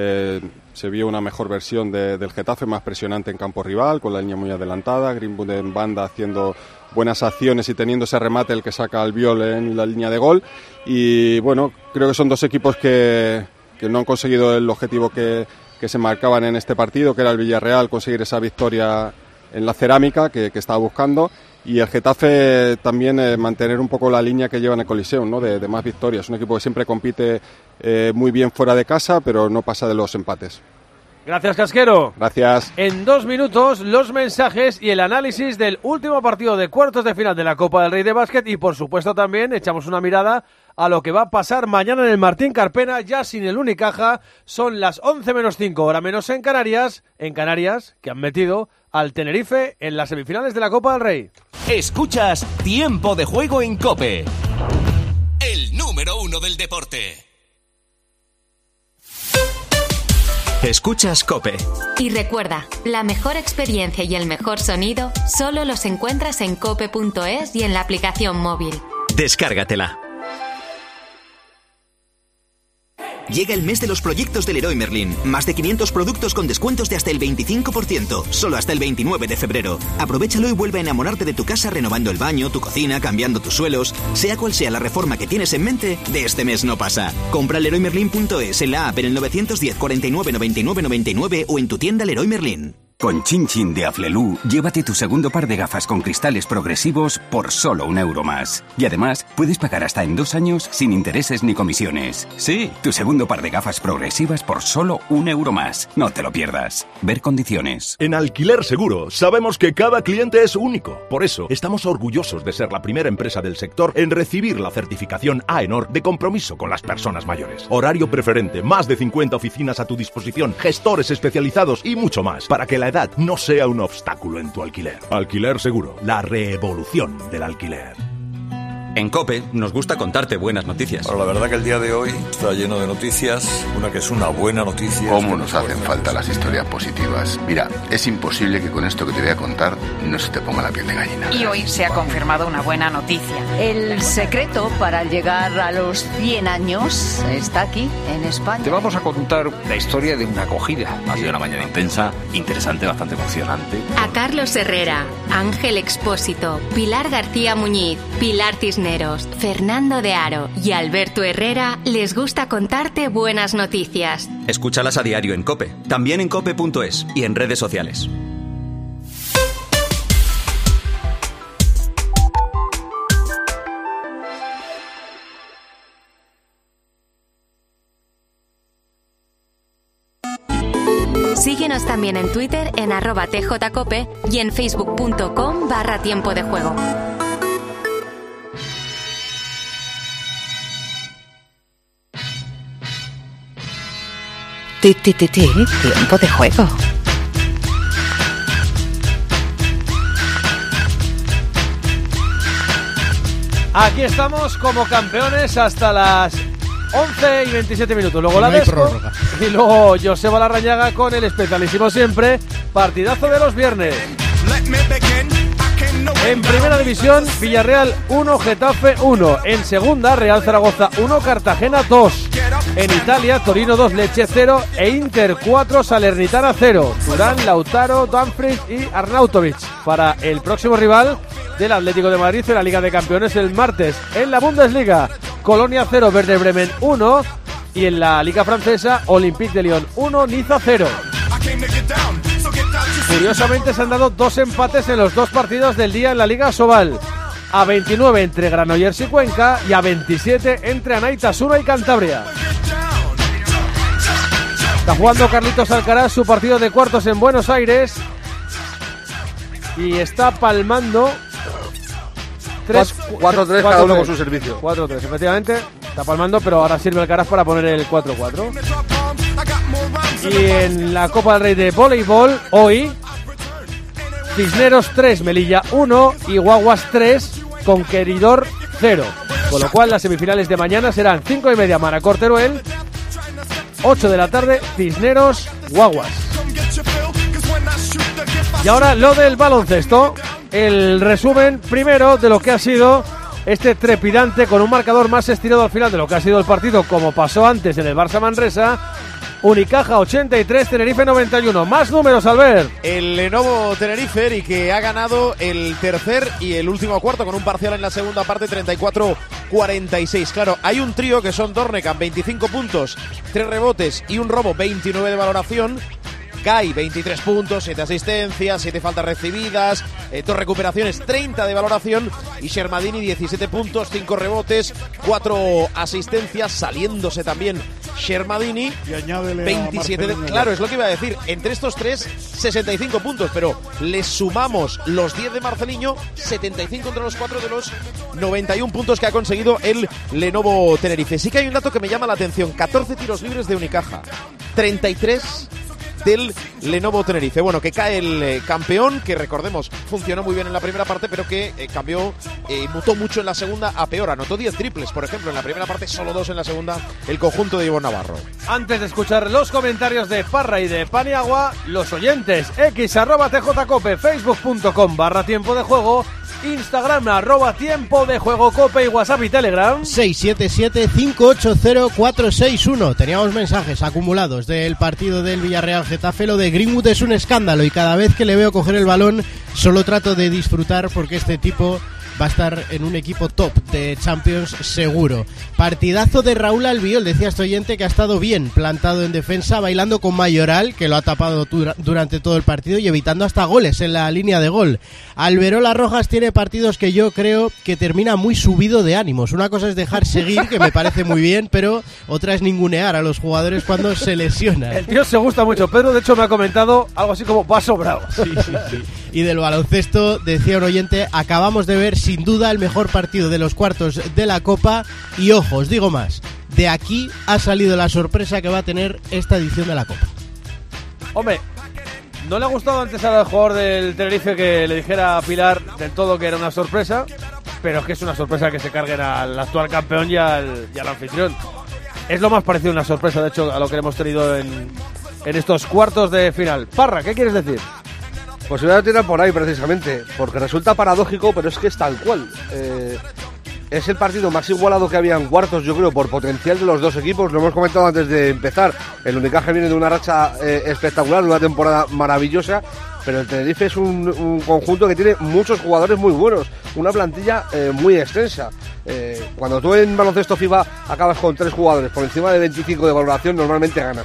se vio una mejor versión del Getafe, más presionante en campo rival, con la línea muy adelantada, Greenwood en banda haciendo buenas acciones y teniendo ese remate el que saca Albiol en la línea de gol. Y bueno, creo que son dos equipos que no han conseguido el objetivo que se marcaban en este partido, que era el Villarreal conseguir esa victoria la cerámica que estaba buscando. Y el Getafe también mantener un poco la línea que lleva en el Coliseum, ¿no? De más victorias. Es un equipo que siempre compite muy bien fuera de casa, pero no pasa de los empates. Gracias, Casquero. Gracias. En 2 minutos, los mensajes y el análisis del último partido de cuartos de final de la Copa del Rey de Básquet y, por supuesto, también echamos una mirada a lo que va a pasar mañana en el Martín Carpena, ya sin el Unicaja. Son las 11 menos 5, hora menos en Canarias, que han metido al Tenerife en las semifinales de la Copa del Rey. Escuchas Tiempo de Juego en COPE, el número 1 del deporte. Escuchas COPE. Y recuerda, la mejor experiencia y el mejor sonido solo los encuentras en cope.es y en la aplicación móvil. Descárgatela. Llega el mes de los proyectos del Leroy Merlin. Más de 500 productos con descuentos de hasta el 25%, solo hasta el 29 de febrero. Aprovéchalo y vuelve a enamorarte de tu casa renovando el baño, tu cocina, cambiando tus suelos. Sea cual sea la reforma que tienes en mente, de este mes no pasa. Compra leroymerlin.es en la app en el 910 49 99 99 o en tu tienda Leroy Merlin. Con Chin Chin de Aflelu, llévate tu segundo par de gafas con cristales progresivos por solo €1 más. Y además, puedes pagar hasta en 2 años sin intereses ni comisiones. Sí, tu segundo par de gafas progresivas por solo €1 más. No te lo pierdas. Ver condiciones. En Alquiler Seguro sabemos que cada cliente es único. Por eso, estamos orgullosos de ser la primera empresa del sector en recibir la certificación AENOR de compromiso con las personas mayores. Horario preferente, más de 50 oficinas a tu disposición, gestores especializados y mucho más, para que la edad no sea un obstáculo en tu alquiler. Alquiler Seguro, la revolución del alquiler. En COPE nos gusta contarte buenas noticias. Bueno, la verdad que el día de hoy está lleno de noticias. Una que es una buena noticia. ¿Cómo nos hacen falta las historias positivas? Mira, es imposible que con esto que te voy a contar no se te ponga la piel de gallina. Y hoy se ha confirmado una buena noticia. El secreto para llegar a los 100 años está aquí, en España. Te vamos a contar la historia de una acogida. Ha sido una mañana intensa, interesante, bastante emocionante. A Carlos Herrera, Ángel Expósito, Pilar García Muñiz, Pilar Cisneros, Fernando de Aro y Alberto Herrera les gusta contarte buenas noticias. Escúchalas a diario en COPE, también en cope.es y en redes sociales. Síguenos también en Twitter en @tjcope y en facebook.com/tiempo de juego. Tiempo de juego. Aquí estamos como campeones hasta las 11 y 27 minutos. Luego la Desco y luego Joseba Larrañaga con el especialísimo siempre partidazo de los viernes. En primera división, Villarreal 1, Getafe 1. En segunda, Real Zaragoza 1, Cartagena 2. En Italia, Torino 2, Lecce 0 e Inter 4, Salernitana 0. Turán, Lautaro, Dumfries y Arnautovic para el próximo rival del Atlético de Madrid en la Liga de Campeones el martes. En la Bundesliga, Colonia 0, Werder Bremen 1 y en la Liga Francesa, Olympique de Lyon 1, Niza 0. Curiosamente se han dado 2 empates en los 2 partidos del día en la Liga Sobal. A 29 entre Granollers y Cuenca y a 27 entre Anaitasuna y Cantabria. Está jugando Carlitos Alcaraz su partido de cuartos en Buenos Aires y está palmando 4-3 cada uno con su servicio. 4-3, efectivamente. Está palmando, pero ahora sirve Alcaraz para poner el 4-4. Y en la Copa del Rey de voleibol, hoy, Cisneros 3, Melilla 1 y Guaguas 3, Conqueridor 0. Con lo cual las semifinales de mañana serán 5:30 Manacor Teruel, 8 de la tarde Cisneros Guaguas. Y ahora lo del baloncesto, el resumen primero de lo que ha sido este trepidante con un marcador más estirado al final de lo que ha sido el partido, como pasó antes en el Barça Manresa. Unicaja 83, Tenerife 91. Más números, Albert. El Lenovo Tenerife, Eric, que ha ganado el tercer y el último cuarto con un parcial en la segunda parte 34-46. Claro, hay un trío que son Dornekan, 25 puntos, 3 rebotes y un robo, 29 de valoración. Guy, 23 puntos, 7 asistencias, 7 faltas recibidas, 2 recuperaciones, 30 de valoración. Y Shermadini, 17 puntos, 5 rebotes, 4 asistencias, saliéndose también Shermadini. Y añádele 27 claro, es lo que iba a decir. Entre estos tres, 65 puntos, pero le sumamos los 10 de Marceliño, 75 entre los 4 de los 91 puntos que ha conseguido el Lenovo Tenerife. Sí que hay un dato que me llama la atención: 14 tiros libres de Unicaja, 33 del Lenovo Tenerife. Bueno, que cae el campeón, que recordemos funcionó muy bien en la primera parte, pero que cambió, mutó mucho en la segunda a peor. Anotó 10 triples, por ejemplo, en la primera parte, solo 2 en la segunda, el conjunto de Ivonne Navarro. Antes de escuchar los comentarios de Parra y de Paniagua, los oyentes: x@tjcope, facebook.com/tiempo de juego, Instagram @tiempo de juego cope y WhatsApp y Telegram 677-580-461. Teníamos mensajes acumulados del partido del Villarreal Getafe. Lo de Greenwood es un escándalo y cada vez que le veo coger el balón solo trato de disfrutar, porque este tipo va a estar en un equipo top de Champions seguro. Partidazo de Raúl Albiol, decía este oyente, que ha estado bien plantado en defensa, bailando con Mayoral, que lo ha tapado durante todo el partido, y evitando hasta goles en la línea de gol. Alberola Rojas tiene partidos que yo creo que termina muy subido de ánimos. Una cosa es dejar seguir, que me parece muy bien, pero otra es ningunear a los jugadores cuando se lesionan. El tío se gusta mucho. Pedro, de hecho, me ha comentado algo así como va sobrado. Sí. Y del baloncesto, decía un oyente: acabamos de ver sin duda el mejor partido de los cuartos de la Copa, y ojo, os digo más, de aquí ha salido la sorpresa que va a tener esta edición de la Copa. Hombre, no le ha gustado antes al jugador del Tenerife que le dijera a Pilar del todo que era una sorpresa, pero es que es una sorpresa que se carguen al actual campeón y al anfitrión. Es lo más parecido a una sorpresa, de hecho, a lo que hemos tenido en estos cuartos de final. Parra, ¿qué quieres decir? Pues voy a tirar por ahí precisamente, porque resulta paradójico, pero es que es tal cual. Es el partido más igualado que había en cuartos, yo creo, por potencial de los dos equipos. Lo hemos comentado antes de empezar. El Unicaja viene de una racha espectacular, de una temporada maravillosa, pero el Tenerife es un conjunto que tiene muchos jugadores muy buenos, una plantilla muy extensa. Cuando tú en baloncesto FIBA acabas con 3 jugadores por encima de 25 de valoración, normalmente ganas.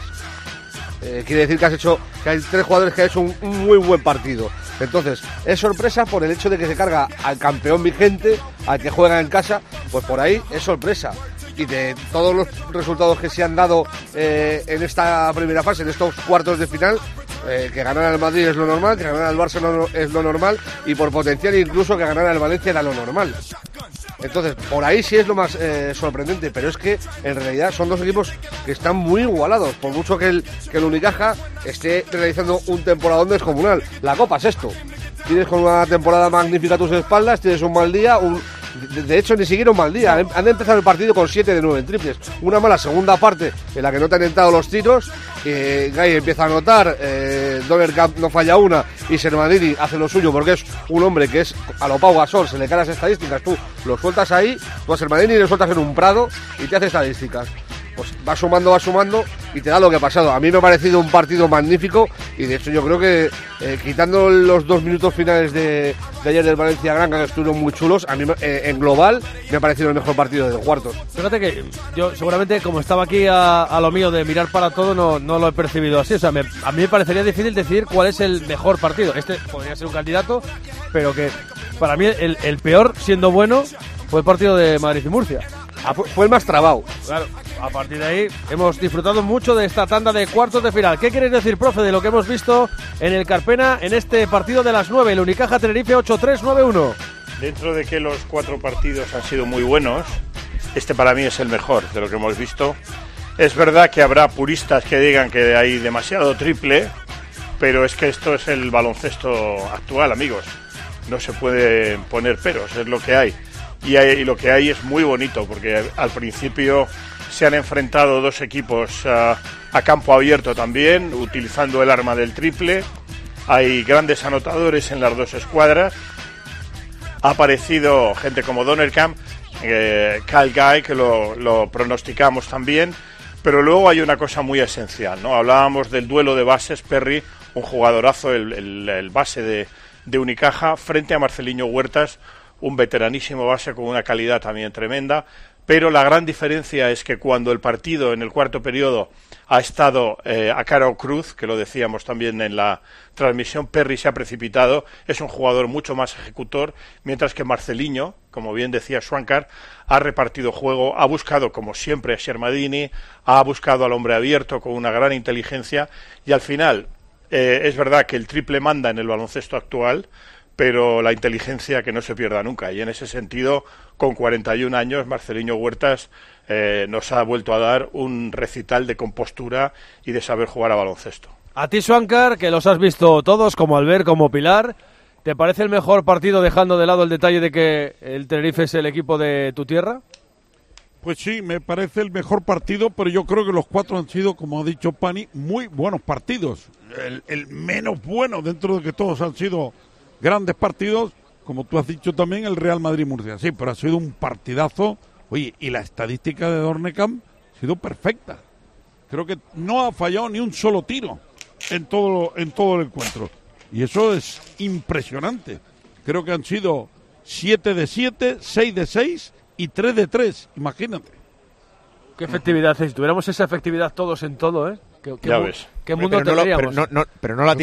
Quiere decir que hay 3 jugadores que han hecho un muy buen partido. Entonces, es sorpresa por el hecho de que se carga al campeón vigente, al que juega en casa, pues por ahí es sorpresa. Y de todos los resultados que se han dado en esta primera fase, en estos cuartos de final, que ganara el Madrid es lo normal, que ganara el Barça es lo normal, y por potencial incluso que ganara el Valencia era lo normal. Entonces, por ahí sí es lo más sorprendente, pero es que en realidad son dos equipos que están muy igualados, por mucho que el Unicaja esté realizando un temporadón descomunal. La Copa es esto: tienes con una temporada magnífica a tus espaldas, tienes un mal día, de hecho ni siquiera un mal día, han empezado el partido con 7 de 9 en triples, una mala segunda parte en la que no te han entrado los tiros, Guy empieza a anotar, Donerkamp no falla una, y Shermadini hace lo suyo porque es un hombre que es a lo Pau Gasol, se le caen las estadísticas, tú lo sueltas ahí, tú a Shermadini le sueltas en un prado y te hace estadísticas. Pues va sumando y te da lo que ha pasado. A mí me ha parecido un partido magnífico, y de hecho yo creo que quitando los 2 minutos finales de ayer del Valencia Granca, que estuvieron muy chulos, a mí en global me ha parecido el mejor partido de cuartos. Fíjate que yo seguramente, como estaba aquí a lo mío de mirar para todo, no lo he percibido así. O sea, a mí me parecería difícil decidir cuál es el mejor partido. Este podría ser un candidato, pero que para mí el peor, siendo bueno, fue el partido de Madrid y Murcia. Fue el más trabado. Claro, a partir de ahí hemos disfrutado mucho de esta tanda de cuartos de final. ¿Qué quieres decir, profe, de lo que hemos visto en el Carpena en este partido de las 9? El Unicaja Tenerife 8-3-9-1. Dentro de que los 4 partidos han sido muy buenos, este para mí es el mejor de lo que hemos visto. Es verdad que habrá puristas que digan que hay demasiado triple, pero es que esto es el baloncesto actual, amigos. No se puede poner peros, es lo que hay. Y lo que hay es muy bonito, porque al principio se han enfrentado 2 equipos a campo abierto también, utilizando el arma del triple. Hay grandes anotadores en las 2 escuadras. Ha aparecido gente como Donerkamp, Kyle Guy, que lo pronosticamos también. Pero luego hay una cosa muy esencial, ¿no? Hablábamos del duelo de bases, Perry, un jugadorazo, el base de Unicaja, frente a Marceliño Huertas, un veteranísimo base con una calidad también tremenda, pero la gran diferencia es que cuando el partido en el cuarto periodo ha estado a cara o cruz, que lo decíamos también en la transmisión, Perry se ha precipitado, es un jugador mucho más ejecutor, mientras que Marcelinho, como bien decía Schwankar, ha repartido juego, ha buscado como siempre a Shermadini, ha buscado al hombre abierto con una gran inteligencia, y al final es verdad que el triple manda en el baloncesto actual, pero la inteligencia que no se pierda nunca, y en ese sentido, con 41 años, Marcelinho Huertas nos ha vuelto a dar un recital de compostura y de saber jugar a baloncesto. A ti, Schwankar, que los has visto todos, como Albert, como Pilar, ¿te parece el mejor partido, dejando de lado el detalle de que el Tenerife es el equipo de tu tierra? Pues sí, me parece el mejor partido, pero yo creo que los 4 han sido, como ha dicho Pani, muy buenos partidos. El menos bueno, dentro de que todos han sido grandes partidos, como tú has dicho también, el Real Madrid-Murcia. Sí, pero ha sido un partidazo. Oye, y la estadística de Dornekam ha sido perfecta. Creo que no ha fallado ni un solo tiro en todo el encuentro. Y eso es impresionante. Creo que han sido 7 de 7, 6 de 6 y 3 de 3. Imagínate. Qué efectividad. Si tuviéramos esa efectividad todos en todo, ¿eh? Ya ves. ¿Qué mundo tendríamos? Pero no la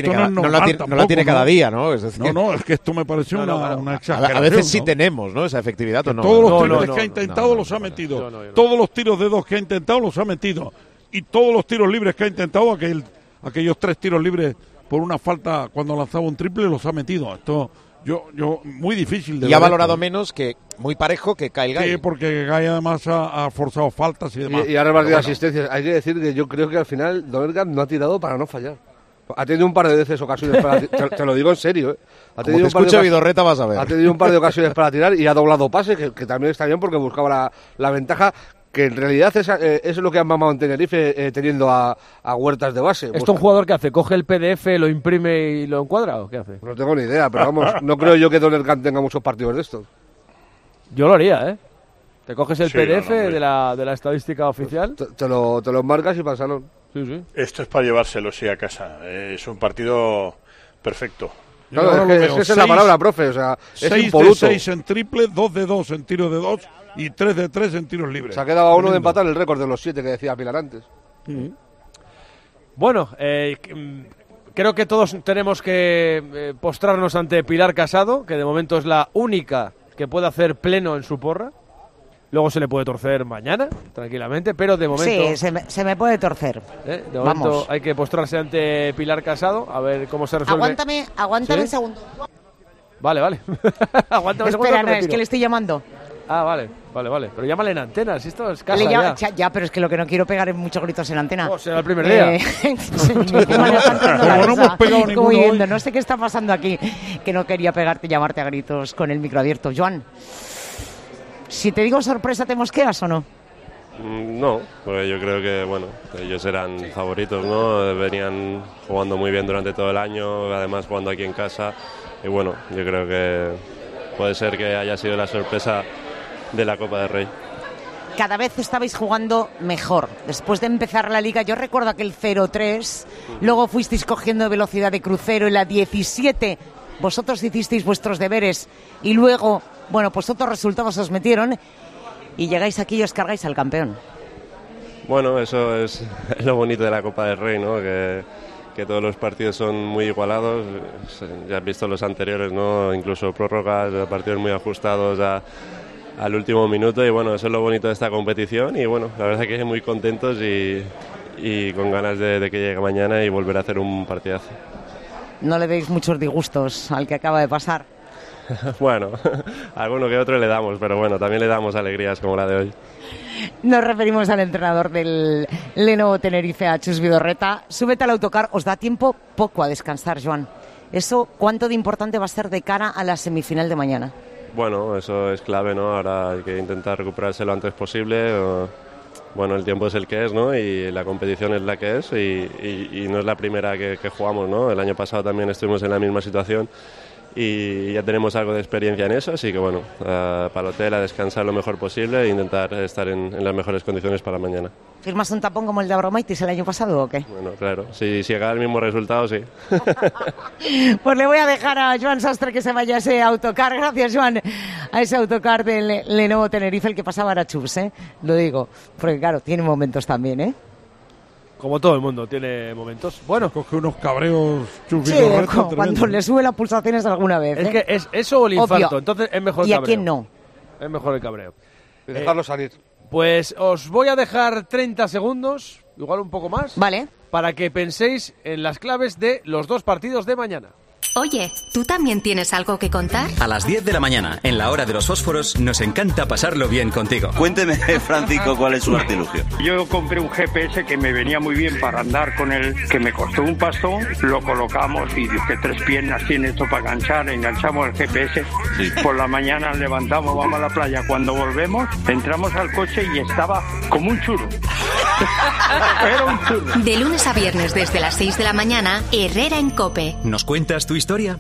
tiene cada día, ¿no? Es decir, es que esto me parece una exageración. A veces sí tenemos, ¿no? Esa efectividad, ¿o no? Todos los triples que ha intentado los ha metido. Todos los tiros de 2 que ha intentado los ha metido. Y todos los tiros libres que ha intentado, aquellos 3 tiros libres por una falta cuando lanzaba un triple, los ha metido. Esto... Yo muy difícil de ver. Y ha valorado menos, que muy parejo, que Kyle Guy. Sí, porque Guy además ha forzado faltas y demás. Y ha repartido asistencias. Hay que decir que yo creo que al final Dornekam no ha tirado para no fallar. Ha tenido un par de veces ocasiones para te lo digo en serio, ¿eh? Como te escuche Vidorreta vas a ver. Ha tenido un par de ocasiones para tirar y ha doblado pases, que también está bien porque buscaba la ventaja, que en realidad es lo que han mamado en Tenerife, teniendo a Huertas de base. ¿Esto un jugador que hace? ¿Coge el PDF, lo imprime y lo encuadra o qué hace? No tengo ni idea, pero vamos, no creo yo que Dornekam tenga muchos partidos de estos. Yo lo haría, ¿eh? Te coges el PDF de la estadística oficial. Te lo marcas y para el salón. Sí. Esto es para llevárselo, sí, a casa. Es un partido perfecto. Claro, es que esa es la palabra, profe. O sea, 6 de 6 en triple, 2 de 2 en tiro de 2 y 3 de 3 en tiros libres. Se ha quedado a uno de empatar el récord de los 7 que decía Pilar antes. Bueno, creo que todos tenemos que postrarnos ante Pilar Casado, que de momento es la única que puede hacer pleno en su porra. Luego se le puede torcer mañana, tranquilamente, pero de momento... Sí, se me puede torcer. De momento hay que postrarse ante Pilar Casado, a ver cómo se resuelve. Aguántame un segundo. Vale. Aguántame un segundo. Espera, no, es que le estoy llamando. Ah, vale. Pero llámale en antena, si esto es casa ya, pero es que lo que no quiero pegar es muchos gritos en antena. Será el primer día. Como no hemos pegado ninguno. No sé qué está pasando aquí, que no quería llamarte a gritos con el micro abierto. Joan, si te digo sorpresa, ¿te mosqueas o no? No, pues yo creo que, ellos eran favoritos, ¿no? Venían jugando muy bien durante todo el año, además jugando aquí en casa. Y yo creo que puede ser que haya sido la sorpresa de la Copa del Rey. Cada vez estabais jugando mejor. Después de empezar la liga, yo recuerdo aquel 0-3, luego fuisteis cogiendo velocidad de crucero en la 17. Vosotros hicisteis vuestros deberes y luego, pues otros resultados os metieron y llegáis aquí y os cargáis al campeón. Bueno, eso es lo bonito de la Copa del Rey, ¿no? Que todos los partidos son muy igualados. Ya has visto los anteriores, ¿no? Incluso prórrogas, partidos muy ajustados al último minuto, y eso es lo bonito de esta competición, y la verdad es que muy contentos y con ganas de que llegue mañana y volver a hacer un partidazo. No le deis muchos disgustos al que acaba de pasar. Alguno que otro le damos, pero también le damos alegrías como la de hoy. Nos referimos al entrenador del Lenovo Tenerife, a Chus Vidorreta. Súbete al autocar, os da tiempo poco a descansar, Joan. ¿Eso cuánto de importante va a ser de cara a la semifinal de mañana? Eso es clave, ¿no? Ahora hay que intentar recuperarse lo antes posible. El tiempo es el que es, ¿no? Y la competición es la que es, y no es la primera que jugamos, ¿no? El año pasado también estuvimos en la misma situación y ya tenemos algo de experiencia en eso, así que bueno, para el hotel a descansar lo mejor posible e intentar estar en las mejores condiciones para mañana. ¿Firmas un tapón como el de Abromaitis el año pasado o qué? Bueno, claro, si llega el mismo resultado, sí. Pues le voy a dejar a Joan Sastre que se vaya a ese autocar, gracias Joan, a ese autocar del Lenovo Tenerife, el que pasaba era Chus, lo digo, porque claro, tiene momentos también, Como todo el mundo tiene momentos. Bueno, coge unos cabreos sí, cuando le sube las pulsaciones alguna vez. Es que es eso o el infarto. Obvio. Entonces es mejor el ¿Y cabreo. a quién no? Es mejor el cabreo. Y dejarlo salir. Pues os voy a dejar 30 segundos, igual un poco más. Vale. Para que penséis en las claves de los 2 partidos de mañana. Oye, ¿tú también tienes algo que contar? A las 10 de la mañana, en la hora de los fósforos, nos encanta pasarlo bien contigo. Cuénteme, Francisco, cuál es su artilugio. Yo compré un GPS que me venía muy bien para andar con él, que me costó un pastón, lo colocamos y que 3 piernas tiene esto para enganchamos el GPS, sí. Por la mañana levantamos, vamos a la playa, cuando volvemos, entramos al coche y estaba como un churro. Era un churro. De lunes a viernes desde las 6 de la mañana, Herrera en COPE. ¿Nos cuentas tu historia?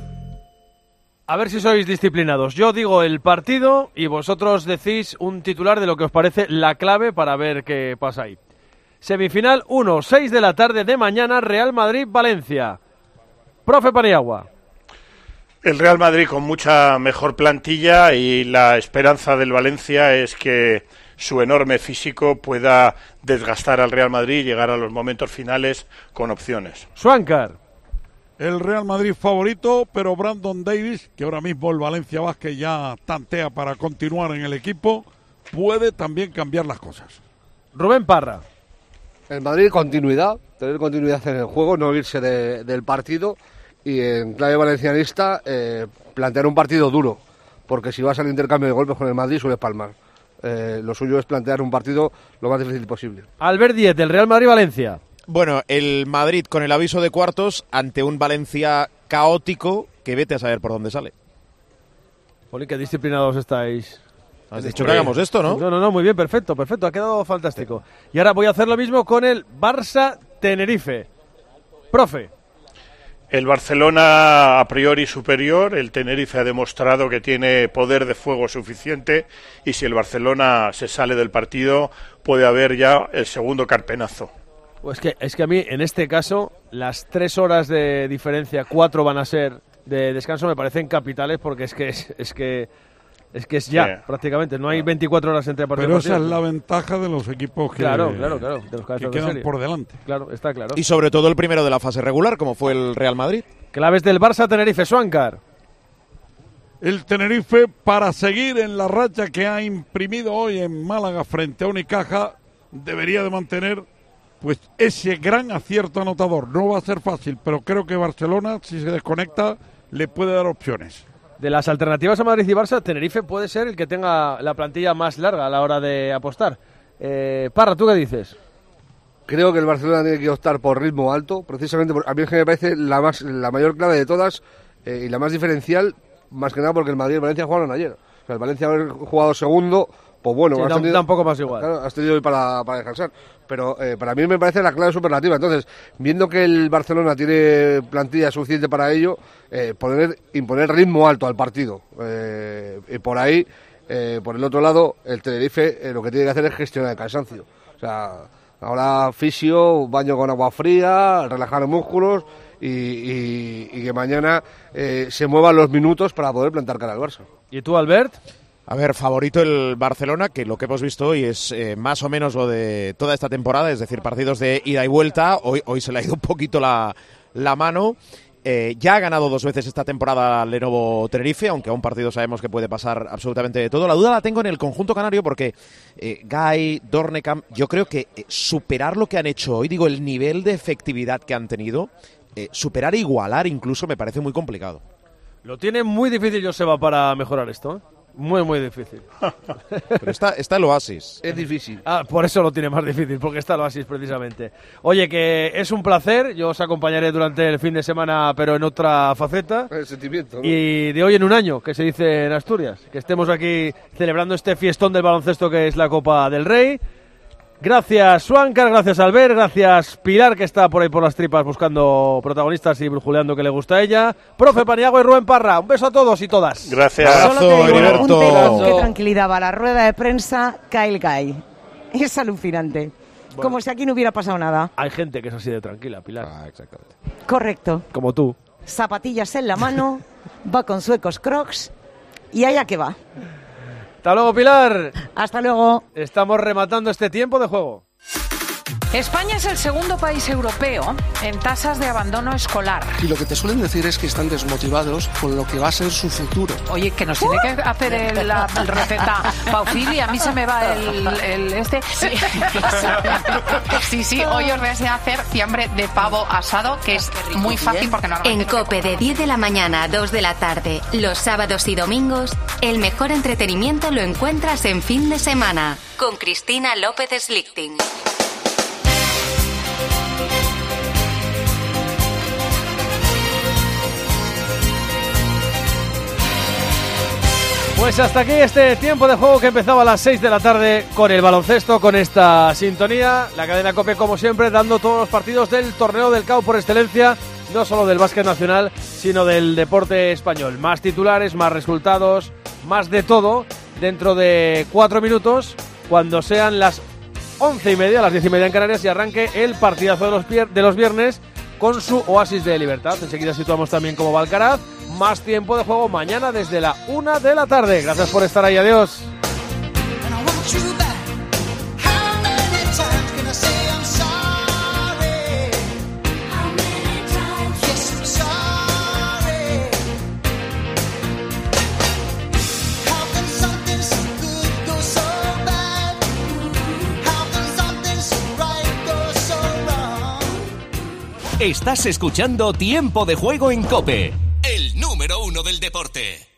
A ver si sois disciplinados. Yo digo el partido y vosotros decís un titular de lo que os parece la clave para ver qué pasa ahí. Semifinal 1, 6 de la tarde de mañana, Real Madrid-Valencia. Profe Paniagua. El Real Madrid con mucha mejor plantilla y la esperanza del Valencia es que su enorme físico pueda desgastar al Real Madrid y llegar a los momentos finales con opciones. Schwankar. El Real Madrid favorito, pero Brandon Davies, que ahora mismo el Valencia Basket ya tantea para continuar en el equipo, puede también cambiar las cosas. Rubén Parra. El Madrid continuidad, tener continuidad en el juego, no irse del partido y en clave valencianista plantear un partido duro, porque si vas al intercambio de golpes con el Madrid sueles palmar. Lo suyo es plantear un partido lo más difícil posible. Albert Díez, del Real Madrid-Valencia. Bueno, el Madrid con el aviso de cuartos ante un Valencia caótico que vete a saber por dónde sale. Poli, qué disciplinados estáis. Has dicho que hagamos esto, ¿no? No, muy bien, perfecto, ha quedado fantástico. Y ahora voy a hacer lo mismo con el Barça-Tenerife. Profe. El Barcelona a priori superior, el Tenerife ha demostrado que tiene poder de fuego suficiente y si el Barcelona se sale del partido puede haber ya el segundo carpenazo. Pues es que a mí en este caso las 3 horas de diferencia, 4 van a ser de descanso, me parecen capitales porque es que es ya, prácticamente, no hay 24 horas entre partidos. Pero esa es la ventaja de los equipos que, claro, de los que quedan por delante. Claro, está claro. Y sobre todo el primero de la fase regular, como fue el Real Madrid. Claves del Barça Tenerife, Schwankar. El Tenerife, para seguir en la racha que ha imprimido hoy en Málaga frente a Unicaja, debería de mantener pues ese gran acierto anotador. No va a ser fácil, pero creo que Barcelona, si se desconecta, le puede dar opciones. De las alternativas a Madrid y Barça, Tenerife puede ser el que tenga la plantilla más larga a la hora de apostar. Parra, ¿tú qué dices? Creo que el Barcelona tiene que optar por ritmo alto, precisamente a mí me parece la mayor clave de todas y la más diferencial, más que nada porque el Madrid y el Valencia jugaron ayer. O sea, el Valencia haber jugado segundo, pues bueno, sí, da un poco más igual. Claro, has tenido hoy para descansar. Pero para mí me parece la clave superlativa. Entonces, viendo que el Barcelona tiene plantilla suficiente para ello, imponer ritmo alto al partido. Y por ahí, por el otro lado, el Tenerife lo que tiene que hacer es gestionar el cansancio. O sea, ahora fisio, baño con agua fría, relajar los músculos y que mañana se muevan los minutos para poder plantar cara al Barça. ¿Y tú, Albert? A ver, favorito el Barcelona, que lo que hemos visto hoy es más o menos lo de toda esta temporada, es decir, partidos de ida y vuelta. Hoy se le ha ido un poquito la mano. Ya ha ganado 2 veces esta temporada Lenovo Tenerife, aunque a un partido sabemos que puede pasar absolutamente de todo. La duda la tengo en el conjunto canario porque Guy, Dornekam, yo creo que superar lo que han hecho hoy, digo, el nivel de efectividad que han tenido, superar e igualar incluso me parece muy complicado. Lo tiene muy difícil Joseba para mejorar esto, ¿eh? Muy, muy difícil. Pero está el Oasis. Es difícil. Por eso lo tiene más difícil, porque está el Oasis precisamente. Oye, que es un placer. Yo os acompañaré durante el fin de semana, pero en otra faceta. El sentimiento, ¿no? Y de hoy en un año, que se dice en Asturias. Que estemos aquí celebrando este fiestón del baloncesto que es la Copa del Rey. Gracias, Suancar, gracias, Albert, gracias, Pilar, que está por ahí por las tripas buscando protagonistas y brujuleando que le gusta a ella. Profe Paniagua y Rubén Parra, un beso a todos y todas. Gracias. Abrazo, Heriberto. Qué tranquilidad va la rueda de prensa, Kyle Guy. Es alucinante. Bueno, como si aquí no hubiera pasado nada. Hay gente que es así de tranquila, Pilar. Exactamente. Correcto. Como tú. Zapatillas en la mano, va con suecos Crocs y allá que va. Hasta luego, Pilar. Hasta luego. Estamos rematando este tiempo de juego. España es el segundo país europeo en tasas de abandono escolar. Y lo que te suelen decir es que están desmotivados con lo que va a ser su futuro. Oye, que nos tiene que hacer la receta Paufili, a mí se me va el este. Sí, hoy os voy a enseñar a hacer fiambre de pavo asado, que es muy fácil porque En COPE de 10 de la mañana a 2 de la tarde, los sábados y domingos, el mejor entretenimiento lo encuentras en fin de semana, con Cristina López Slichting. Pues hasta aquí este tiempo de juego que empezaba a las 6 de la tarde con el baloncesto, con esta sintonía. La cadena COPE, como siempre, dando todos los partidos del torneo del CAO por excelencia, no solo del básquet nacional, sino del deporte español. Más titulares, más resultados, más de todo, dentro de 4 minutos, cuando sean las 11:30, las 10:30 en Canarias, y arranque el partidazo de los viernes con su oasis de libertad. Enseguida situamos también como Valcaraz. Más tiempo de juego mañana desde la 1 de la tarde. Gracias por estar ahí. Adiós. Estás escuchando Tiempo de Juego en COPE, el número 1 del deporte.